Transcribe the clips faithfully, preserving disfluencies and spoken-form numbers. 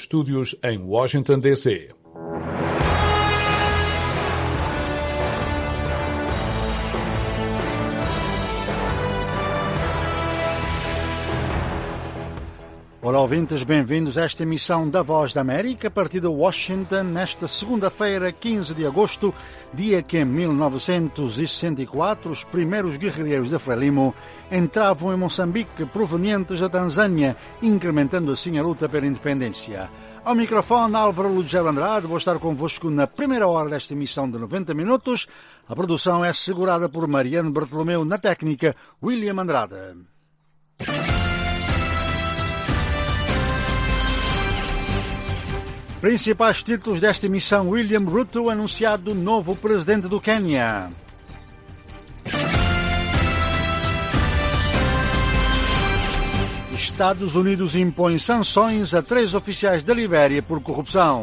estúdios em Washington, D C Olá, ouvintes, bem-vindos a esta emissão da Voz da América, a partir de Washington, nesta segunda-feira, quinze de agosto, dia que em mil novecentos e sessenta e quatro os primeiros guerrilheiros de Frelimo entravam em Moçambique provenientes da Tanzânia, incrementando assim a luta pela independência. Ao microfone, Álvaro Lugero Andrade, vou estar convosco na primeira hora desta emissão de noventa minutos. A produção é assegurada por Mariano Bartolomeu, na técnica, William Andrade. Principais títulos desta emissão: William Ruto anunciado novo presidente do Quênia. Estados Unidos impõe sanções a três oficiais da Libéria por corrupção.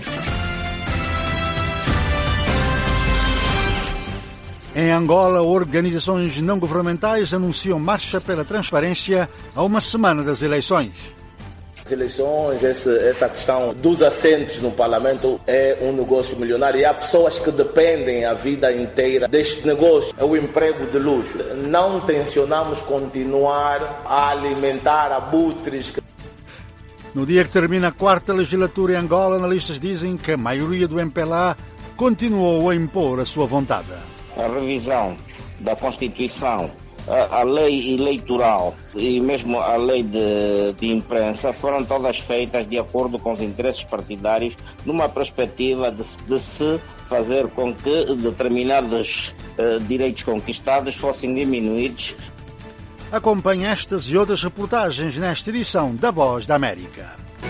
Em Angola, organizações não governamentais anunciam marcha pela transparência a uma semana das eleições. As eleições, essa, essa questão dos assentos no Parlamento é um negócio milionário e há pessoas que dependem a vida inteira deste negócio, é o emprego de luxo. Não tencionamos continuar a alimentar abutres. No dia que termina a quarta legislatura em Angola, analistas dizem que a maioria do M P L A continuou a impor a sua vontade. A revisão da Constituição, a, a lei eleitoral e mesmo a lei de, de imprensa foram todas feitas de acordo com os interesses partidários, numa perspectiva de, de se fazer com que determinados uh, direitos conquistados fossem diminuídos. Acompanhe estas e outras reportagens nesta edição da Voz da América.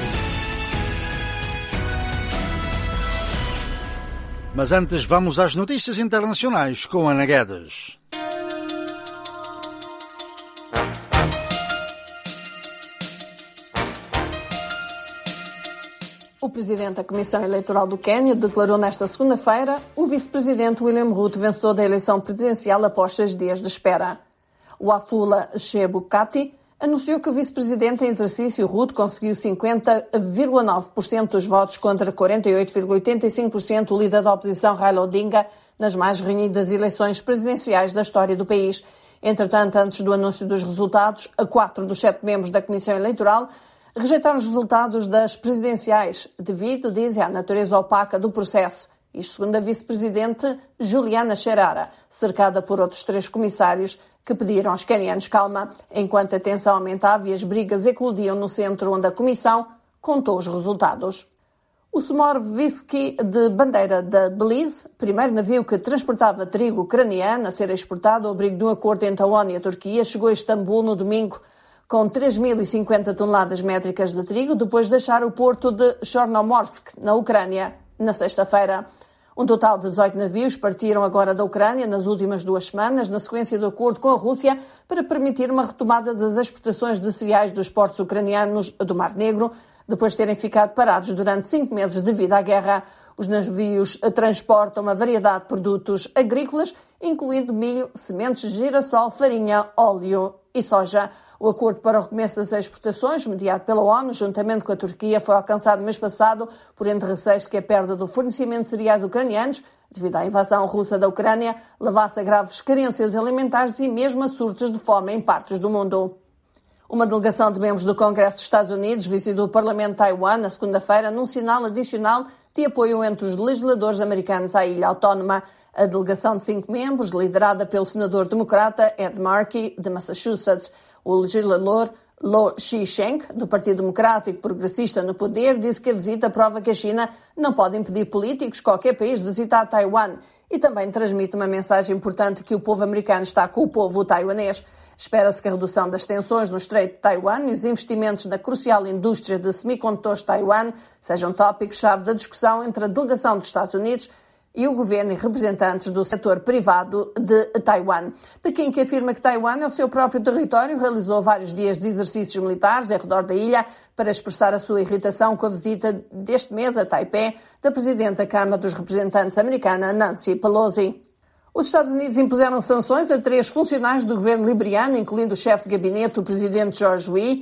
Mas antes vamos às notícias internacionais com Ana Guedes. O presidente da Comissão Eleitoral do Quênia declarou nesta segunda-feira o vice-presidente William Ruto vencedor da eleição presidencial após seis dias de espera. O Wafula Chebukati anunciou que o vice-presidente em exercício Ruto conseguiu cinquenta vírgula nove por cento dos votos contra quarenta e oito vírgula oitenta e cinco por cento do líder da oposição Raila Odinga nas mais renhidas eleições presidenciais da história do país. Entretanto, antes do anúncio dos resultados, a quatro dos sete membros da Comissão Eleitoral rejeitaram os resultados das presidenciais devido, dizem, à natureza opaca do processo. Isto segundo a vice-presidente Juliana Cherara, cercada por outros três comissários que pediram aos quenianos calma, enquanto a tensão aumentava e as brigas eclodiam no centro onde a comissão contou os resultados. O Smorovski de bandeira da Belize, primeiro navio que transportava trigo ucraniano a ser exportado ao abrigo de um acordo entre a ONU e a Turquia, chegou a Istambul no domingo com três mil e cinquenta toneladas métricas de trigo, depois de deixar o porto de Chornomorsk, na Ucrânia, na sexta-feira. Um total de dezoito navios partiram agora da Ucrânia nas últimas duas semanas, na sequência do acordo com a Rússia, para permitir uma retomada das exportações de cereais dos portos ucranianos do Mar Negro, depois de terem ficado parados durante cinco meses devido à guerra. Os navios transportam uma variedade de produtos agrícolas, incluindo milho, sementes de girassol, farinha, óleo e soja. O acordo para o recomeço das exportações, mediado pela ONU, juntamente com a Turquia, foi alcançado no mês passado, por entre receios que a perda do fornecimento de cereais ucranianos, devido à invasão russa da Ucrânia, levasse a graves carências alimentares e mesmo a surtos de fome em partes do mundo. Uma delegação de membros do Congresso dos Estados Unidos visitou o Parlamento de Taiwan na segunda-feira num sinal adicional de apoio entre os legisladores americanos à ilha autónoma. A delegação de cinco membros, liderada pelo senador democrata Ed Markey, de Massachusetts. O legislador Lo Shisheng, do Partido Democrático Progressista no poder, disse que a visita prova que a China não pode impedir políticos de qualquer país de visitar Taiwan e também transmite uma mensagem importante que o povo americano está com o povo taiwanês. Espera-se que a redução das tensões no Estreito de Taiwan e os investimentos na crucial indústria de semicondutores de Taiwan sejam tópicos-chave da discussão entre a delegação dos Estados Unidos e o governo e representantes do setor privado de Taiwan. Pequim, que afirma que Taiwan é o seu próprio território, realizou vários dias de exercícios militares ao redor da ilha para expressar a sua irritação com a visita deste mês a Taipei da Presidente da Câmara dos Representantes americana, Nancy Pelosi. Os Estados Unidos impuseram sanções a três funcionários do governo liberiano, incluindo o chefe de gabinete, o presidente George Weah,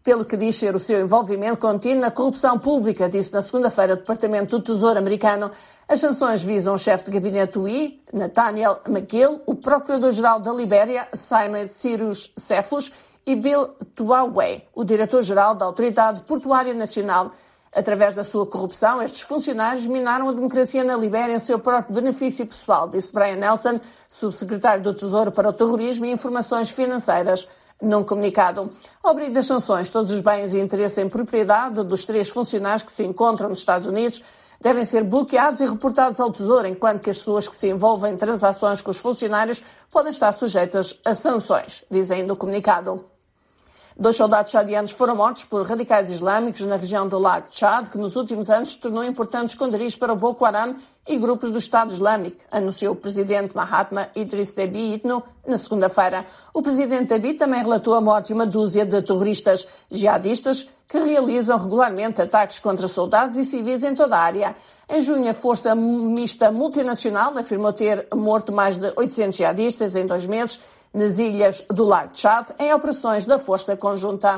pelo que diz ser o seu envolvimento contínuo na corrupção pública, disse na segunda-feira o Departamento do Tesouro americano. As sanções visam o chefe de gabinete do I, Nathaniel McGill, o procurador-geral da Libéria, Simon Cyrus Cephus, e Bill Tuaway, o diretor-geral da Autoridade Portuária Nacional. Através da sua corrupção, estes funcionários minaram a democracia na Libéria em seu próprio benefício pessoal, disse Brian Nelson, subsecretário do Tesouro para o Terrorismo e Informações Financeiras. Num comunicado, ao abrigo das sanções, todos os bens e interesse em propriedade dos três funcionários que se encontram nos Estados Unidos devem ser bloqueados e reportados ao Tesouro, enquanto que as pessoas que se envolvem em transações com os funcionários podem estar sujeitas a sanções, dizem no comunicado. Dois soldados chadianos foram mortos por radicais islâmicos na região do Lago Tchad, que nos últimos anos se tornou importante esconderijo para o Boko Haram e grupos do Estado Islâmico, anunciou o presidente Mahatma Idriss Déby Itno na segunda-feira. O presidente Déby também relatou a morte de uma dúzia de terroristas jihadistas que realizam regularmente ataques contra soldados e civis em toda a área. Em junho, a Força Mista Multinacional afirmou ter morto mais de oitocentos jihadistas em dois meses nas ilhas do Lago Tchad, em operações da Força Conjunta.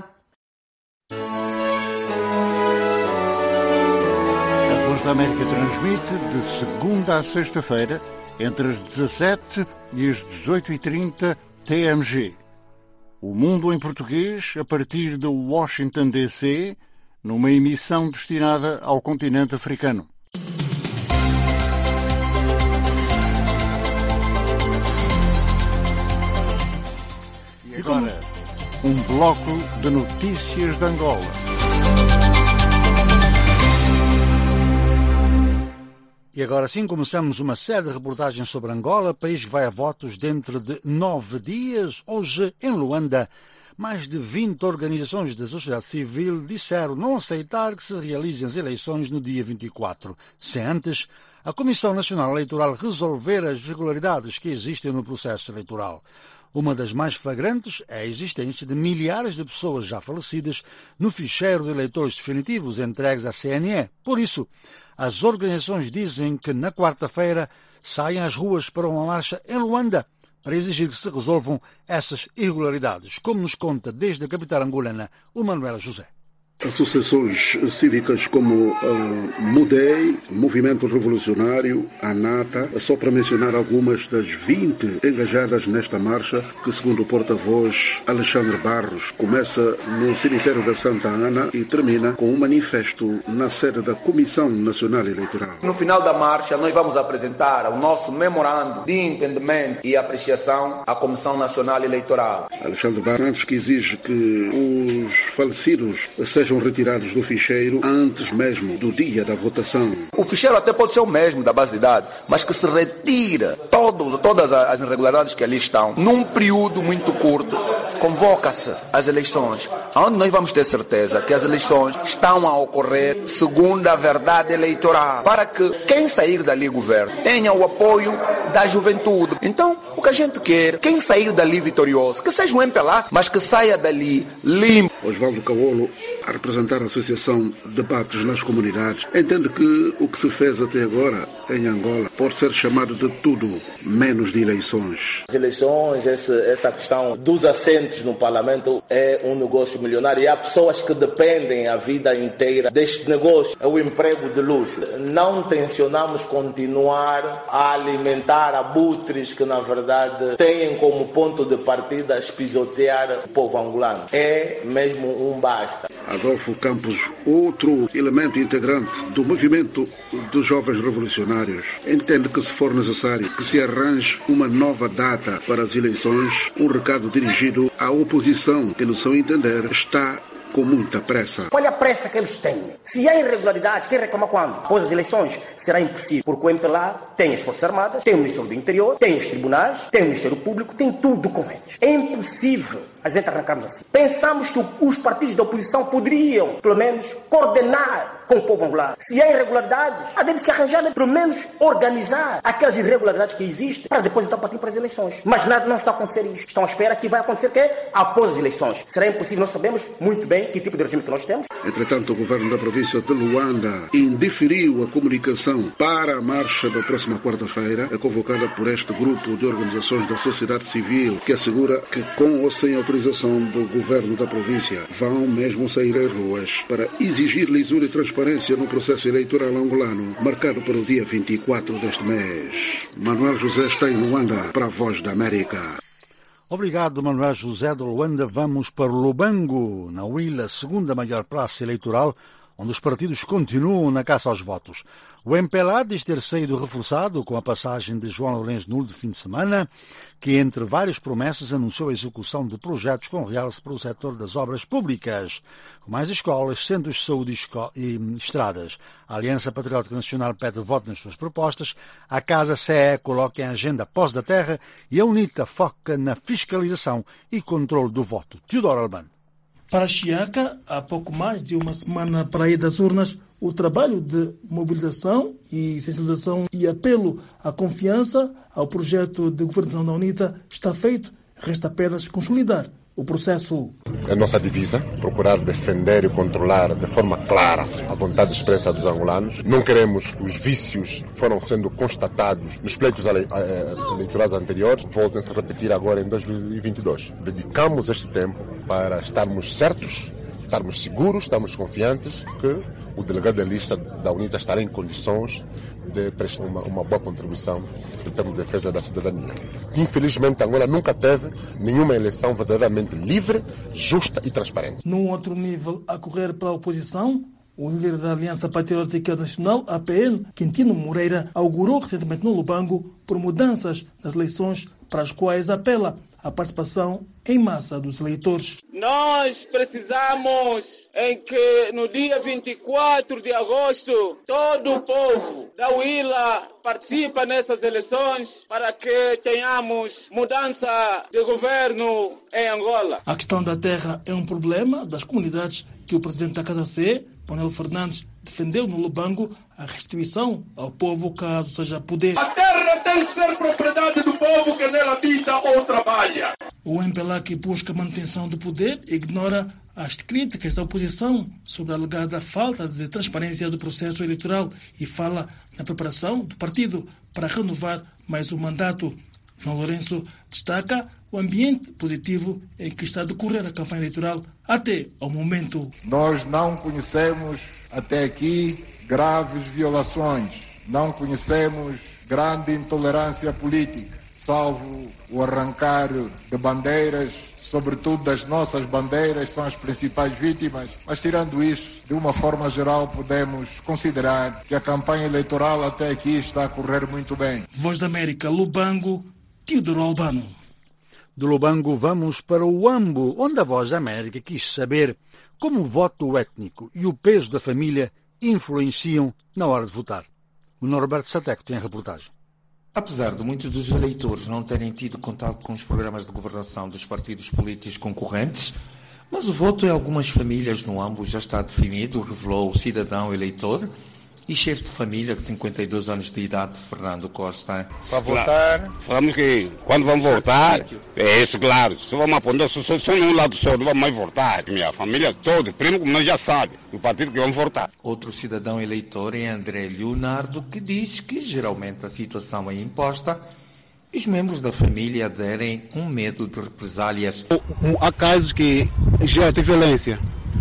A Voz da América transmite de segunda a sexta-feira, entre as dezassete e as dezoito e trinta T M G. O Mundo em Português, a partir de Washington, D C, numa emissão destinada ao continente africano. E agora, um bloco de notícias de Angola. E agora sim começamos uma série de reportagens sobre Angola, país que vai a votos dentro de nove dias. Hoje, em Luanda, mais de vinte organizações da sociedade civil disseram não aceitar que se realizem as eleições no dia vinte e quatro, sem antes a Comissão Nacional Eleitoral resolver as irregularidades que existem no processo eleitoral. Uma das mais flagrantes é a existência de milhares de pessoas já falecidas no ficheiro de eleitores definitivos entregues à C N E. Por isso, as organizações dizem que na quarta-feira saem às ruas para uma marcha em Luanda para exigir que se resolvam essas irregularidades, como nos conta desde a capital angolana o Manuela José. Associações cívicas como a MUDEI, Movimento Revolucionário, a ANATA, só para mencionar algumas das vinte engajadas nesta marcha, que segundo o porta-voz Alexandre Barros, começa no cemitério da Santa Ana e termina com um manifesto na sede da Comissão Nacional Eleitoral. No final da marcha, nós vamos apresentar o nosso memorando de entendimento e apreciação à Comissão Nacional Eleitoral. Alexandre Barros, que exige que os falecidos sejam sejam retirados do ficheiro antes mesmo do dia da votação. O ficheiro até pode ser o mesmo da base de dados, mas que se retira todos, todas as irregularidades que ali estão num período muito curto. Convoca-se as eleições, onde nós vamos ter certeza que as eleições estão a ocorrer segundo a verdade eleitoral, para que quem sair dali governo tenha o apoio da juventude. Então, o que a gente quer, quem sair dali vitorioso, que seja um M P L A, mas que saia dali limpo. Osvaldo Caolo, a representar a Associação Debates nas Comunidades, entende que o que se fez até agora em Angola pode ser chamado de tudo menos de eleições. As eleições, esse, essa questão dos assentos no Parlamento é um negócio milionário e há pessoas que dependem a vida inteira deste negócio, é o emprego de luxo. Não tencionamos continuar a alimentar abutres que na verdade têm como ponto de partida espisotear o povo angolano. É mesmo um basta. Adolfo Campos, outro elemento integrante do movimento dos jovens revolucionários, entende que se for necessário que se arranje uma nova data para as eleições, um recado dirigido à oposição que, no seu entender, está com muita pressa. Olha a pressa que eles têm. Se há irregularidades, quem reclama quando? Após as eleições, será impossível, porque o M P L A tem as Forças Armadas, tem o Ministério do Interior, tem os tribunais, tem o Ministério Público, tem tudo com eles. É impossível a gente arrancarmos assim. Pensamos que os partidos da oposição poderiam, pelo menos, coordenar com o povo angolano. Se há irregularidades, deve-se arranjar, pelo menos, organizar aquelas irregularidades que existem, para depois então partir para as eleições. Mas nada, não está a acontecer isto. Estão à espera que vai acontecer o quê? Após as eleições. Será impossível, nós sabemos muito bem que tipo de regime que nós temos. Entretanto, o governo da província de Luanda indiferiu a comunicação para a marcha da próxima quarta-feira, convocada por este grupo de organizações da sociedade civil, que assegura que, com ou sem autorização do governo da província, vão mesmo sair às ruas para exigir lisura e transparência no processo eleitoral angolano, marcado para o dia vinte e quatro deste mês. Manuel José está em Luanda para a Voz da América. Obrigado, Manuel José de Luanda. Vamos para Lubango, na Huila, a segunda maior praça eleitoral, onde os partidos continuam na caça aos votos. O M P L A diz ter saído reforçado com a passagem de João Lourenço Nulo de fim de semana, que, entre várias promessas, anunciou a execução de projetos com realce para o setor das obras públicas, com mais escolas, centros de saúde e estradas. A Aliança Patriótica Nacional pede voto nas suas propostas, a Casa C E coloca em agenda pós da terra e a UNITA foca na fiscalização e controle do voto. Teodoro Albano. Para a Chiaca, há pouco mais de uma semana para a ida das urnas, o trabalho de mobilização e sensibilização e apelo à confiança ao projeto de governação da UNITA está feito. Resta apenas consolidar o processo. A nossa divisa, procurar defender e controlar de forma clara a vontade expressa dos angolanos. Não queremos que os vícios que foram sendo constatados nos pleitos eleitorais anteriores voltem a se repetir agora em dois mil e vinte e dois. Dedicamos este tempo para estarmos certos, estarmos seguros, estarmos confiantes que o delegado da lista da UNITA estará em condições de prestar uma, uma boa contribuição no termo de defesa da cidadania. Infelizmente, Angola nunca teve nenhuma eleição verdadeiramente livre, justa e transparente. Num outro nível, a correr para a oposição, o líder da Aliança Patriótica Nacional, A P N, Quintino Moreira, augurou recentemente no Lubango por mudanças nas eleições para as quais apela à participação em massa dos eleitores. Nós precisamos em que no dia vinte e quatro de agosto todo o povo da Huila participe nessas eleições para que tenhamos mudança de governo em Angola. A questão da terra é um problema das comunidades que o presidente da Casa C, Manuel Fernandes, defendeu no Lubango a restituição ao povo caso seja poder. A terra tem que ser propriedade do povo que nela habita ou trabalha. O M P L A, que busca a manutenção do poder, ignora as críticas da oposição sobre a alegada falta de transparência do processo eleitoral e fala na preparação do partido para renovar mais um mandato. João Lourenço destaca o ambiente positivo em que está a decorrer a campanha eleitoral até ao momento. Nós não conhecemos até aqui graves violações, não conhecemos grande intolerância política, salvo o arrancar de bandeiras, sobretudo das nossas bandeiras, são as principais vítimas. Mas tirando isso, de uma forma geral, podemos considerar que a campanha eleitoral até aqui está a correr muito bem. Voz da América, Lubango, Teodoro Albano. Do Lubango vamos para o Huambo, onde a Voz da América quis saber como o voto étnico e o peso da família influenciam na hora de votar. O Norberto Sateco tem a reportagem. Apesar de muitos dos eleitores não terem tido contato com os programas de governação dos partidos políticos concorrentes, mas o voto em algumas famílias no Huambo já está definido, revelou o cidadão eleitor e chefe de família de cinquenta e dois anos de idade, Fernando Costa. Para votar, falamos que quando vamos votar, é isso, claro, se vamos apontar só, só, só num lado só, não vamos mais votar. Minha família toda, primo como nós já sabe, o partido que vamos votar. Outro cidadão eleitor é André Leonardo, que diz que geralmente a situação é imposta e os membros da família aderem com medo de represálias. Há casos que já tem violência,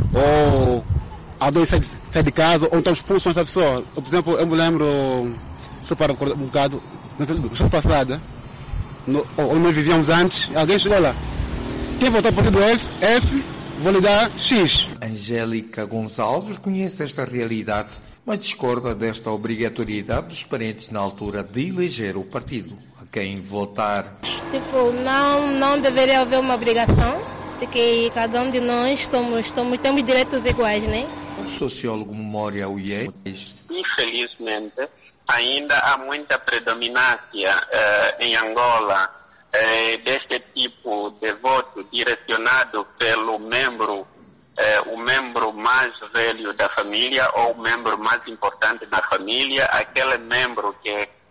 ou a dois sai, sai de casa, ou então expulsam essa pessoa. Por exemplo, eu me lembro, só para um bocado, na semana passada, no, onde nós vivíamos antes, alguém chegou lá. Quem votou para o partido F, F, vou lhe dar X. Angélica Gonçalves conhece esta realidade, mas discorda desta obrigatoriedade dos parentes na altura de eleger o partido a quem votar. Tipo, não, não deveria haver uma obrigação, porque cada um de nós somos, somos, temos direitos iguais, né? O sociólogo Memória U I E. Infelizmente, ainda há muita predominância uh, em Angola uh, deste tipo de voto direcionado pelo membro, uh, o membro mais velho da família ou o membro mais importante da família, aquele membro que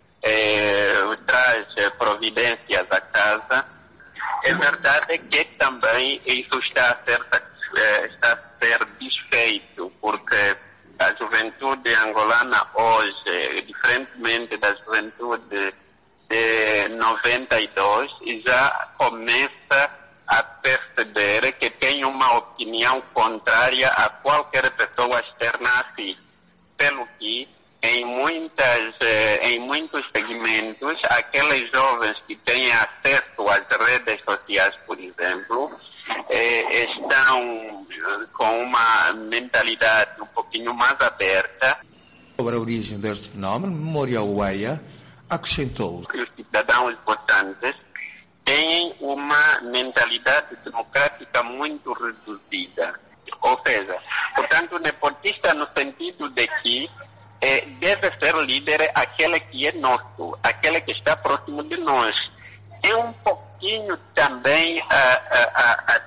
uh, traz providências à casa. É verdade que também isso está a ser eh, está a ser desfeito, porque a juventude angolana hoje, diferentemente da juventude de noventa e dois, já começa a perceber que tem uma opinião contrária a qualquer pessoa externa a si. Pelo que, em, muitas, em muitos segmentos, aqueles jovens que têm acesso às redes sociais, por exemplo, eh, estão com uma mentalidade um pouquinho mais aberta. Sobre a origem deste fenómeno, Memorial Weia acrescentou que os cidadãos votantes têm uma mentalidade democrática muito reduzida. Ou seja, portanto, nepotista no sentido de que eh, deve ser líder aquele que é nosso, aquele que está próximo de nós. É um pouquinho também a, a, a, a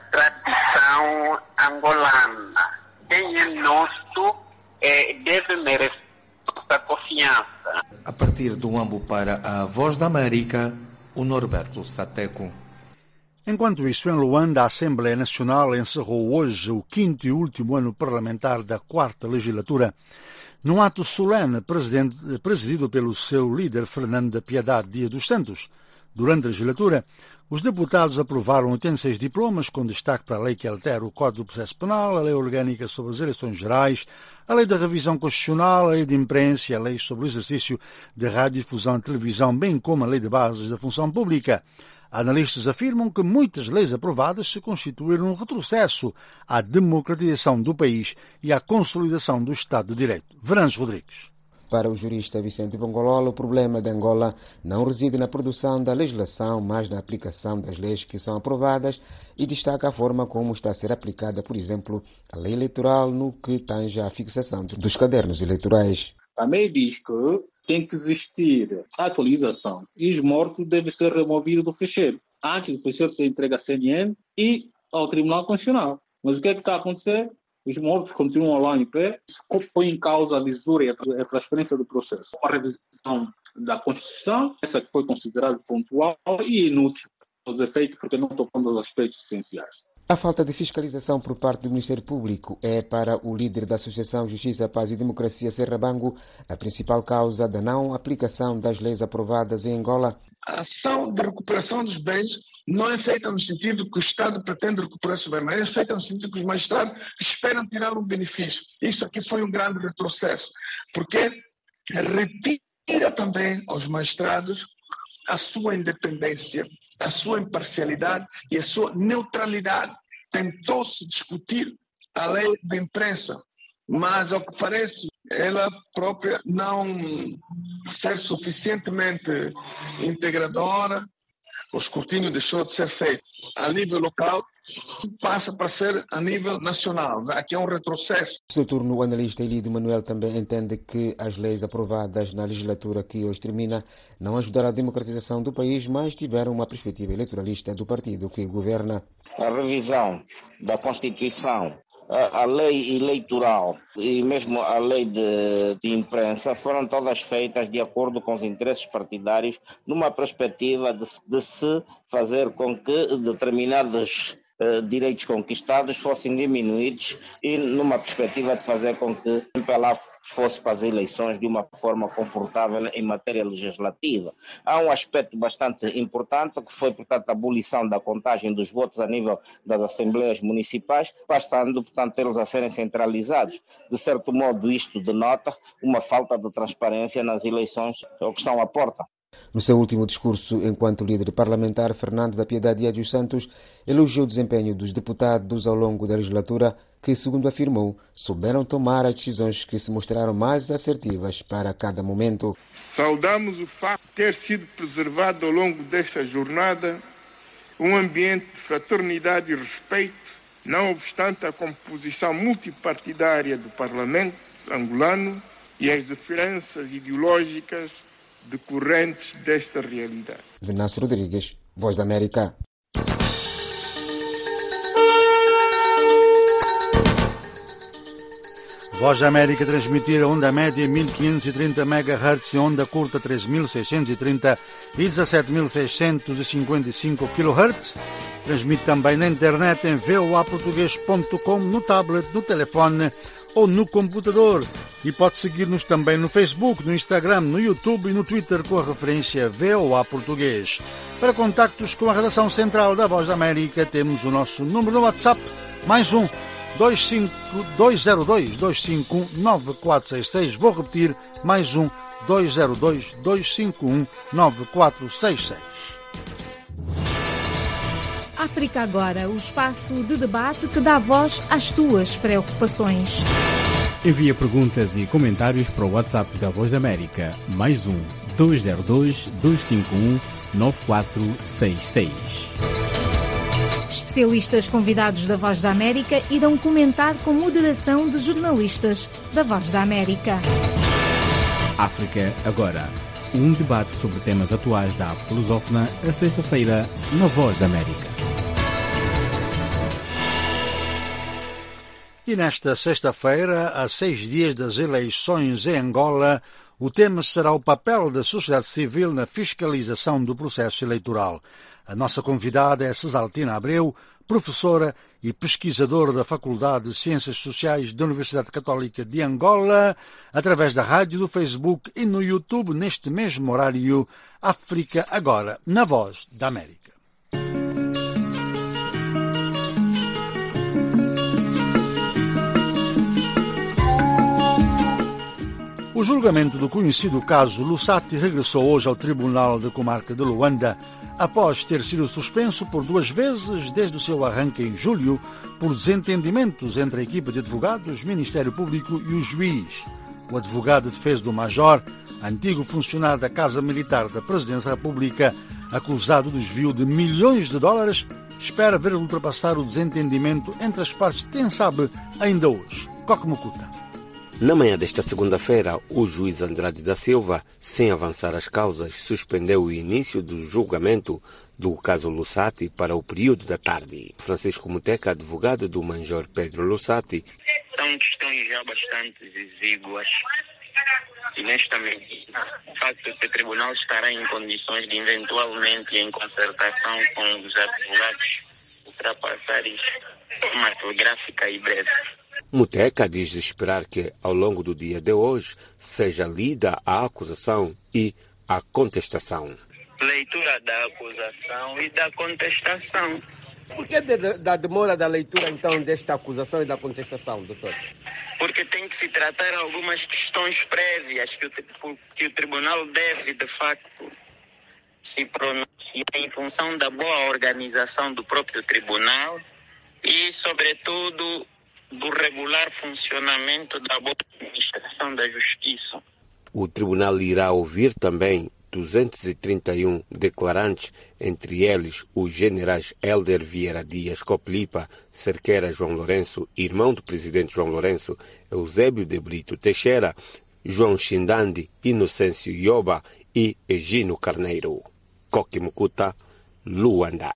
tradição angolana. Quem é nosso eh, deve merecer nossa confiança. A partir do Ambo para a Voz da América, o Norberto Sateco. Enquanto isso, em Luanda, a Assembleia Nacional encerrou hoje o quinto e último ano parlamentar da quarta legislatura, num ato solene presidido pelo seu líder Fernando da Piedade Dias dos Santos. Durante a legislatura, os deputados aprovaram oitenta e seis diplomas, com destaque para a lei que altera o Código do Processo Penal, a lei orgânica sobre as eleições gerais, a lei da revisão constitucional, a lei de imprensa e a lei sobre o exercício de radiodifusão e televisão, bem como a lei de bases da função pública. Analistas afirmam que muitas leis aprovadas se constituíram um retrocesso à democratização do país e à consolidação do Estado de Direito. Verantes Rodrigues. Para o jurista Vicente Bongolola, o problema de Angola não reside na produção da legislação, mas na aplicação das leis que são aprovadas, e destaca a forma como está a ser aplicada, por exemplo, a lei eleitoral no que tange à fixação dos cadernos eleitorais. Também diz que tem que existir atualização e os mortos devem ser removidos do fecheiro, antes do fecheiro ser entregue à C N N e ao Tribunal Constitucional. Mas o que é que está a acontecer? Os mortos continuam lá em pé, põe em causa a lisura e a transparência do processo. Uma revisão da Constituição, essa que foi considerada pontual e inútil aos efeitos, porque não tocou aos aspectos essenciais. A falta de fiscalização por parte do Ministério Público é, para o líder da Associação Justiça, Paz e Democracia, Serrabango, a principal causa da não aplicação das leis aprovadas em Angola. A ação de recuperação dos bens não é feita no sentido que o Estado pretende recuperar esses bens, mas é feita no sentido que os magistrados esperam tirar um benefício. Isso aqui foi um grande retrocesso, porque retira também aos magistrados a sua independência, a sua imparcialidade e a sua neutralidade. Tentou-se discutir a lei da imprensa, mas, ao que parece, ela própria não ser suficientemente integradora. O escrutínio deixou de ser feito a nível local, passa para ser a nível nacional. Aqui é um retrocesso. No seu turno, o analista Elidio Manuel também entende que as leis aprovadas na legislatura que hoje termina não ajudaram a democratização do país, mas tiveram uma perspectiva eleitoralista do partido que governa. A revisão da Constituição, a, a lei eleitoral e mesmo a lei de, de imprensa foram todas feitas de acordo com os interesses partidários, numa perspectiva de, de se fazer com que determinados uh, direitos conquistados fossem diminuídos e numa perspectiva de fazer com que lá fosse para as eleições de uma forma confortável em matéria legislativa. Há um aspecto bastante importante que foi, portanto, a abolição da contagem dos votos a nível das assembleias municipais, bastando, portanto, eles a serem centralizados. De certo modo, isto denota uma falta de transparência nas eleições que estão à porta. No seu último discurso, enquanto líder parlamentar, Fernando da Piedade Dias dos Santos elogiou o desempenho dos deputados ao longo da legislatura, que, segundo afirmou, souberam tomar as decisões que se mostraram mais assertivas para cada momento. Saudamos o facto de ter sido preservado ao longo desta jornada um ambiente de fraternidade e respeito, não obstante a composição multipartidária do Parlamento angolano e as diferenças ideológicas decorrentes desta realidade. Venâncio Rodrigues, Voz da América. Voz da América transmitir a onda média mil quinhentos e trinta megahertz e onda curta treze mil seiscentos e trinta e dezassete mil seiscentos e cinquenta e cinco kilohertz. Transmite também na internet em v o a português ponto com, no tablet, no telefone ou no computador. E pode seguir-nos também no Facebook, no Instagram, no YouTube e no Twitter com a referência V O A Português. Para contactos com a redação central da Voz da América, temos o nosso número no WhatsApp, mais um, dois cinco dois zero dois dois cinco um nove quatro seis seis. Vou repetir, mais um, dois zero dois dois cinco um nove quatro seis seis. África Agora, o espaço de debate que dá voz às tuas preocupações. Envia perguntas e comentários para o WhatsApp da Voz da América, mais um, dois zero dois dois cinco um nove quatro seis seis. Especialistas convidados da Voz da América irão comentar com moderação de jornalistas da Voz da América. África Agora, um debate sobre temas atuais da África lusófona, a sexta-feira, na Voz da América. E nesta sexta-feira, a seis dias das eleições em Angola, o tema será o papel da sociedade civil na fiscalização do processo eleitoral. A nossa convidada é Cesaltina Abreu, professora e pesquisadora da Faculdade de Ciências Sociais da Universidade Católica de Angola, através da rádio, do Facebook e no YouTube, neste mesmo horário, África Agora, na Voz da América. O julgamento do conhecido caso Lusati regressou hoje ao Tribunal de Comarca de Luanda, após ter sido suspenso por duas vezes desde o seu arranque em julho por desentendimentos entre a equipa de advogados, Ministério Público e o juiz. O advogado de defesa do Major, antigo funcionário da Casa Militar da Presidência da República, acusado do desvio de milhões de dólares, espera ver ultrapassar o desentendimento entre as partes, quem sabe, ainda hoje. Coque Mucuta. Na manhã desta segunda-feira, o juiz Andrade da Silva, sem avançar as causas, suspendeu o início do julgamento do caso Lusati para o período da tarde. Francisco Muteca, advogado do Major Pedro Lusati. São questões já bastante exíguas e, nesta medida, o facto de que o tribunal estará em condições de, eventualmente, em concertação com os advogados, ultrapassar isso de forma telegráfica e breve. Muteca diz esperar que, ao longo do dia de hoje, seja lida a acusação e a contestação. Leitura da acusação e da contestação. Por que de, da demora da leitura, então, desta acusação e da contestação, doutor? Porque tem que se tratar algumas questões prévias que o, que o tribunal deve, de facto, se pronunciar em função da boa organização do próprio tribunal e, sobretudo, do regular funcionamento da boa administração da justiça. O tribunal irá ouvir também duzentos e trinta e um declarantes, entre eles os generais Hélder Vieira Dias Coplipa, Cerqueira João Lourenço, irmão do presidente João Lourenço, Eusébio de Brito Teixeira, João Xindandi, Inocêncio Ioba e Egino Carneiro. Coque Mucuta, Luanda.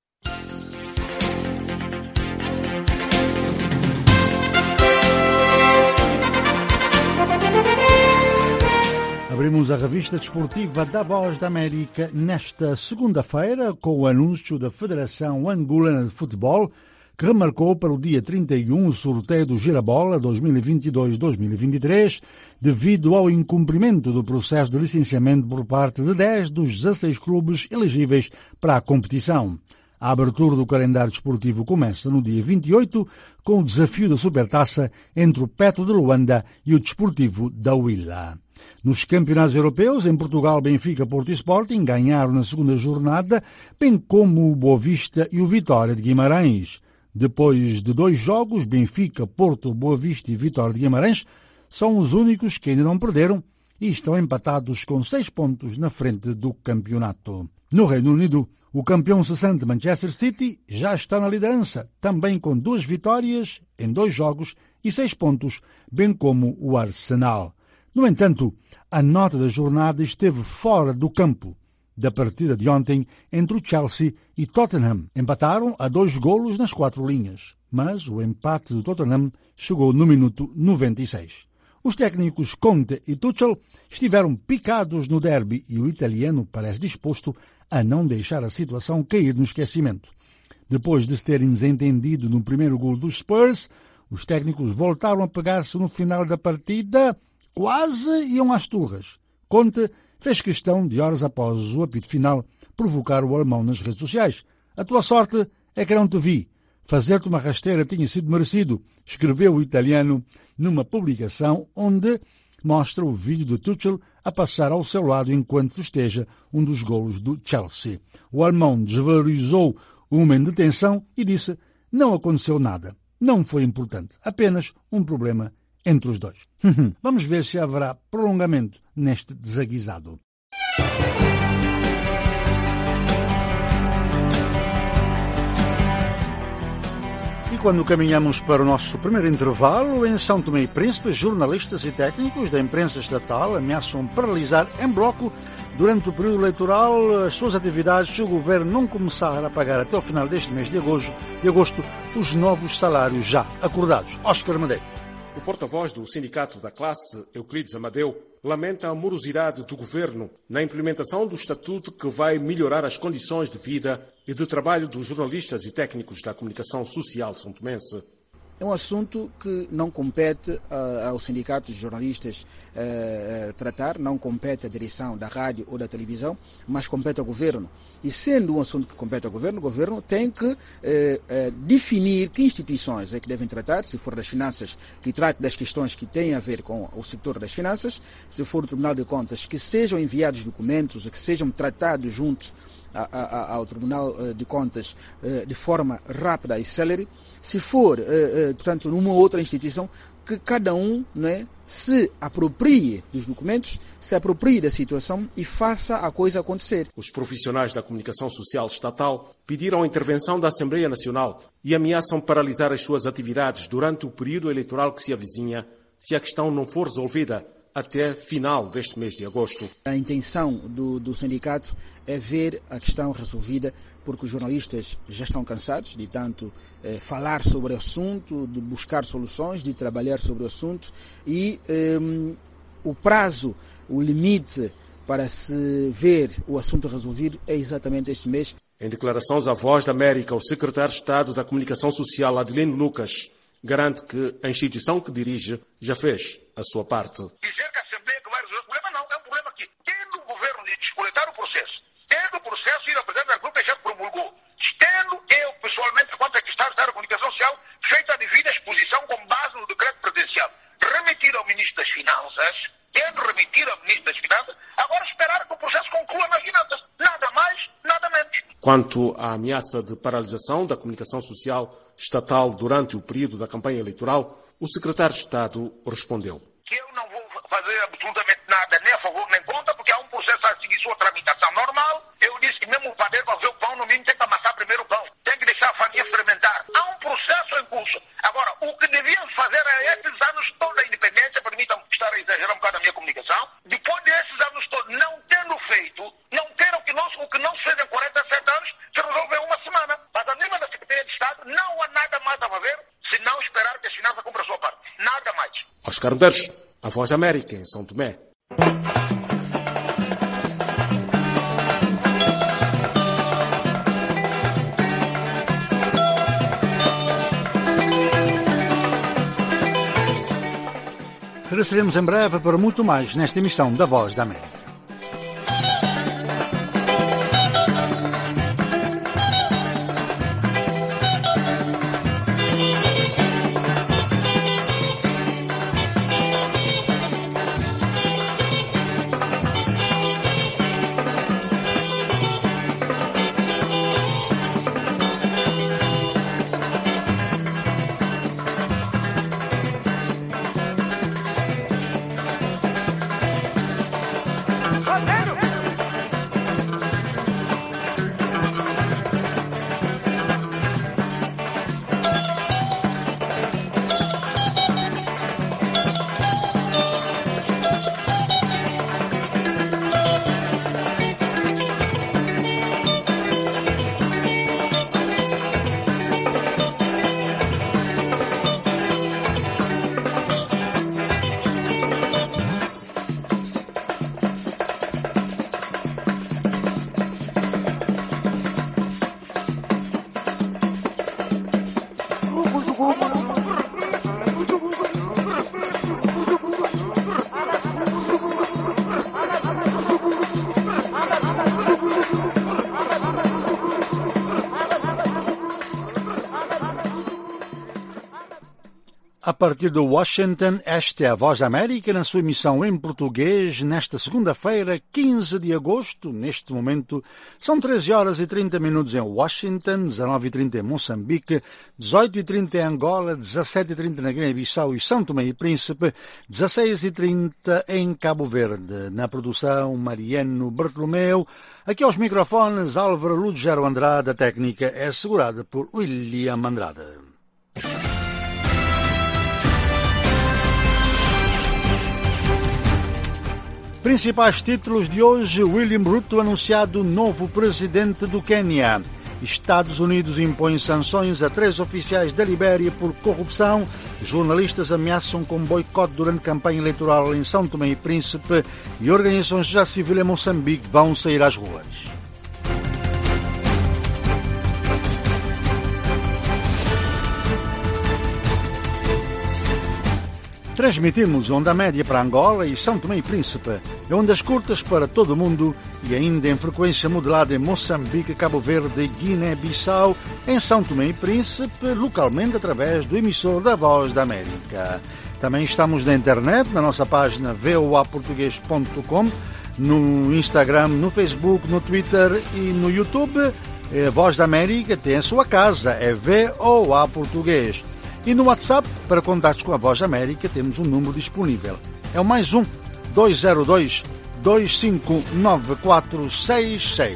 Abrimos a revista desportiva da Voz da América nesta segunda-feira com o anúncio da Federação Angolana de Futebol, que remarcou para o dia trinta e um o sorteio do Girabola dois mil e vinte e dois dois mil e vinte e três, devido ao incumprimento do processo de licenciamento por parte de dez dos dezasseis clubes elegíveis para a competição. A abertura do calendário desportivo começa no dia vinte e oito, com o desafio da Supertaça entre o Petro de Luanda e o Desportivo da Huila. Nos campeonatos europeus, em Portugal, Benfica, Porto e Sporting ganharam na segunda jornada, bem como o Boa Vista e o Vitória de Guimarães. Depois de dois jogos, Benfica, Porto, Boa Vista e Vitória de Guimarães são os únicos que ainda não perderam e estão empatados com seis pontos na frente do campeonato. No Reino Unido, o campeão cessante Manchester City já está na liderança, também com duas vitórias em dois jogos e seis pontos, bem como o Arsenal. No entanto, a nota da jornada esteve fora do campo da partida de ontem entre o Chelsea e Tottenham. Empataram a dois golos nas quatro linhas. mas o empate do Tottenham chegou no minuto noventa e seis. Os técnicos Conte e Tuchel estiveram picados no derby e o italiano parece disposto a não deixar a situação cair no esquecimento. Depois de se terem desentendido no primeiro gol dos Spurs, os técnicos voltaram a pegar-se no final da partida, quase iam às turras. Conte fez questão de, horas após o apito final, provocar o alemão nas redes sociais. A tua sorte é que não te vi. Fazer-te uma rasteira tinha sido merecido, escreveu o italiano numa publicação onde mostra o vídeo de Tuchel a passar ao seu lado enquanto festeja um dos golos do Chelsea. O alemão desvalorizou o momento de tensão e disse: não aconteceu nada, não foi importante, apenas um problema entre os dois. Vamos ver se haverá prolongamento neste desaguisado. E quando caminhamos para o nosso primeiro intervalo, em São Tomé e Príncipe, jornalistas e técnicos da imprensa estatal ameaçam paralisar em bloco durante o período eleitoral as suas atividades se o governo não começar a pagar até o final deste mês de agosto, de agosto os novos salários já acordados. Oscar Madeira. O porta-voz do Sindicato da Classe, Euclides Amadeu, lamenta a morosidade do governo na implementação do estatuto que vai melhorar as condições de vida e de trabalho dos jornalistas e técnicos da comunicação social são-tomense. É um assunto que não compete uh, ao sindicato de jornalistas uh, uh, tratar, não compete à direção da rádio ou da televisão, mas compete ao governo. E sendo um assunto que compete ao governo, o governo tem que uh, uh, definir que instituições é que devem tratar, se for das finanças, que trate das questões que têm a ver com o setor das finanças, se for o Tribunal de Contas, que sejam enviados documentos, que sejam tratados juntos A, a, ao Tribunal de Contas de forma rápida e célere, se for, portanto, numa outra instituição, que cada um, né, se aproprie dos documentos, se aproprie da situação e faça a coisa acontecer. Os profissionais da comunicação social estatal pediram a intervenção da Assembleia Nacional e ameaçam paralisar as suas atividades durante o período eleitoral que se avizinha se a questão não for resolvida até final deste mês de agosto. A intenção do, do sindicato é ver a questão resolvida, porque os jornalistas já estão cansados de tanto eh, falar sobre o assunto, de buscar soluções, de trabalhar sobre o assunto e eh, o prazo, o limite para se ver o assunto resolvido é exatamente este mês. Em declarações à Voz da América, o secretário de Estado da Comunicação Social, Adelino Lucas, garante que a instituição que dirige já fez a sua parte. Dizer que a Assembleia que vai resolver o problema não, é um problema que, tendo o governo de descoletar o processo, tendo o processo ir apresentar aquilo que já promulgou, tendo eu, pessoalmente, quanto é que está a comunicação social, feita a devida exposição com base no decreto presidencial, remetido ao Ministro das Finanças, tendo remetido ao Ministro das Finanças, agora esperar que o processo conclua nas finanças. Nada mais, nada menos. Quanto à ameaça de paralisação da comunicação social estatal durante o período da campanha eleitoral, o secretário de Estado respondeu. Que eu não vou fazer absolutamente nada, nem a favor nem contra, porque há um processo a seguir sua tramitação normal. Eu disse que mesmo o padeiro para fazer o pão, no mínimo tem que amassar primeiro o pão. Tem que deixar a farinha fermentar. Há um processo em curso. Agora, o que devíamos fazer é esses anos todos da independência, permitam-me estar a exagerar um bocado a minha comunicação, depois desses anos todos, não tendo feito, não ter o que não, o que não se fez em quarenta e sete anos, se resolveu uma semana. Mas a nível da Secretaria de Estado, não há nada mais a fazer, se não esperar que a finança cumpra a sua parte. Nada mais. Oscar Medeiros, a Voz da América, em São Tomé. Regressaremos em breve para muito mais nesta emissão da Voz da América. A partir de Washington, esta é a Voz da América na sua emissão em português nesta segunda-feira, quinze de agosto. Neste momento são treze horas e trinta minutos em Washington, dezenove e trinta em Moçambique, dezoito e trinta em Angola, dezassete e trinta na Guiné-Bissau e São Tomé e Príncipe, dezasseis e trinta em Cabo Verde. Na produção, Mariano Bartolomeu. Aqui aos microfones, Álvaro Lugero Andrade. A técnica é assegurada por William Andrade. Principais títulos de hoje: William Ruto anunciado novo presidente do Quênia. Estados Unidos impõe sanções a três oficiais da Libéria por corrupção. Jornalistas ameaçam com boicote durante campanha eleitoral em São Tomé e Príncipe. E organizações já civil em Moçambique vão sair às ruas. Transmitimos onda média para Angola e São Tomé e Príncipe, ondas curtas para todo o mundo e ainda em frequência modulada em Moçambique, Cabo Verde e Guiné-Bissau, em São Tomé e Príncipe, localmente através do emissor da Voz da América. Também estamos na internet, na nossa página v o a português ponto com, no Instagram, no Facebook, no Twitter e no YouTube. A Voz da América tem a sua casa, é V O A Português. E no WhatsApp, para contatos com a Voz da América, temos um número disponível. É o mais um, dois zero dois, dois cinco nove quatro seis seis.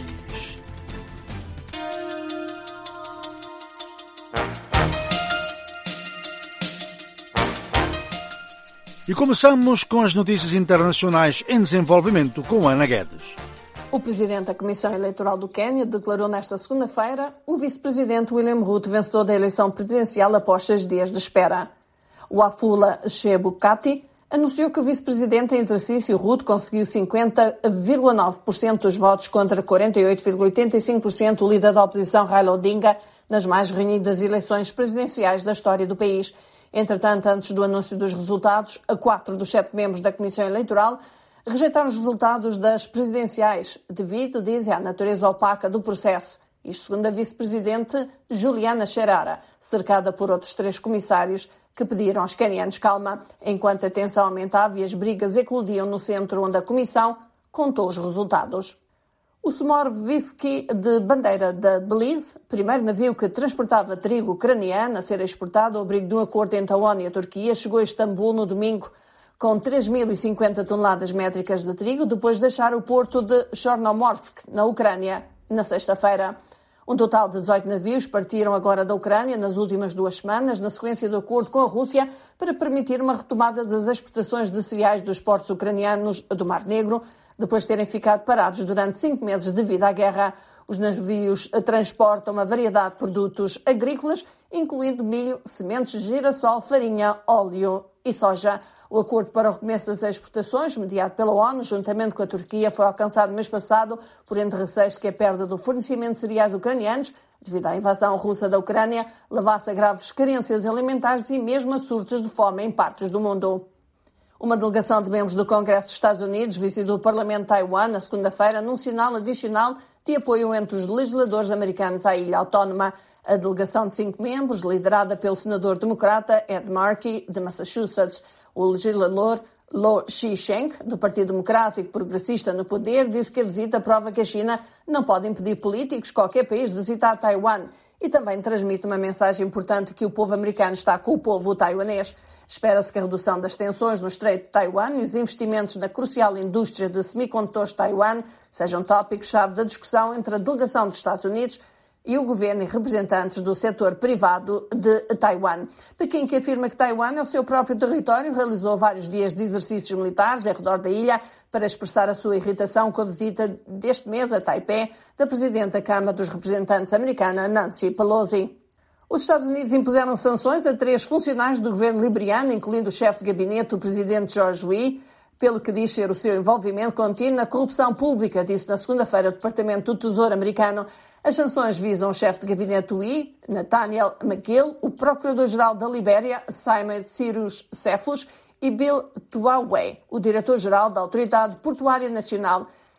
E começamos com as notícias internacionais em desenvolvimento com Ana Guedes. O presidente da Comissão Eleitoral do Quênia declarou nesta segunda-feira o vice-presidente William Ruto vencedor da eleição presidencial após seis dias de espera. O Wafula Chebukati anunciou que o vice-presidente em exercício Ruto conseguiu cinquenta vírgula nove por cento dos votos contra quarenta e oito vírgula oitenta e cinco por cento do líder da oposição Raila Odinga nas mais renhidas eleições presidenciais da história do país. Entretanto, antes do anúncio dos resultados, a quatro dos sete membros da Comissão Eleitoral rejeitaram os resultados das presidenciais devido, dizem, à natureza opaca do processo. Isto segundo a vice-presidente Juliana Cherara, cercada por outros três comissários que pediram aos quenianos calma, enquanto a tensão aumentava e as brigas eclodiam no centro onde a comissão contou os resultados. O Smorovski de bandeira da Belize, primeiro navio que transportava trigo ucraniano a ser exportado ao abrigo de um acordo entre a ONU e a Turquia, chegou a Istambul no domingo com três mil e cinquenta toneladas métricas de trigo, depois de deixar o porto de Chornomorsk, na Ucrânia, na sexta-feira. Um total de dezoito navios partiram agora da Ucrânia nas últimas duas semanas, na sequência do acordo com a Rússia, para permitir uma retomada das exportações de cereais dos portos ucranianos do Mar Negro, depois de terem ficado parados durante cinco meses devido à guerra. Os navios transportam uma variedade de produtos agrícolas, incluindo milho, sementes de girassol, farinha, óleo e soja. O acordo para o recomeço das exportações, mediado pela ONU, juntamente com a Turquia, foi alcançado no mês passado, por entre receios que a perda do fornecimento de cereais ucranianos, devido à invasão russa da Ucrânia, levasse a graves carências alimentares e mesmo a surtos de fome em partes do mundo. Uma delegação de membros do Congresso dos Estados Unidos visitou o Parlamento de Taiwan na segunda-feira num sinal adicional de apoio entre os legisladores americanos à ilha autónoma. A delegação de cinco membros, liderada pelo senador democrata Ed Markey, de Massachusetts. O legislador Lo Shisheng, do Partido Democrático Progressista no poder, disse que a visita prova que a China não pode impedir políticos de qualquer país de visitar Taiwan e também transmite uma mensagem importante que o povo americano está com o povo taiwanês. Espera-se que a redução das tensões no Estreito de Taiwan e os investimentos na crucial indústria de semicondutores de Taiwan sejam tópicos-chave da discussão entre a delegação dos Estados Unidos e o governo e representantes do setor privado de Taiwan. Pequim, que afirma que Taiwan é o seu próprio território, realizou vários dias de exercícios militares ao redor da ilha para expressar a sua irritação com a visita deste mês a Taipei da Presidente da Câmara dos Representantes americana, Nancy Pelosi. Os Estados Unidos impuseram sanções a três funcionários do governo liberiano, incluindo o chefe de gabinete, o presidente George Weah, pelo que diz ser o seu envolvimento contínuo na corrupção pública, disse na segunda-feira o Departamento do Tesouro americano. As sanções visam o chefe de gabinete Weah, Nathaniel McGill, o procurador-geral da Libéria, Simon Cyrus Cephus, e Bill Tuaway, o diretor-geral da Autoridade Portuária Nacional.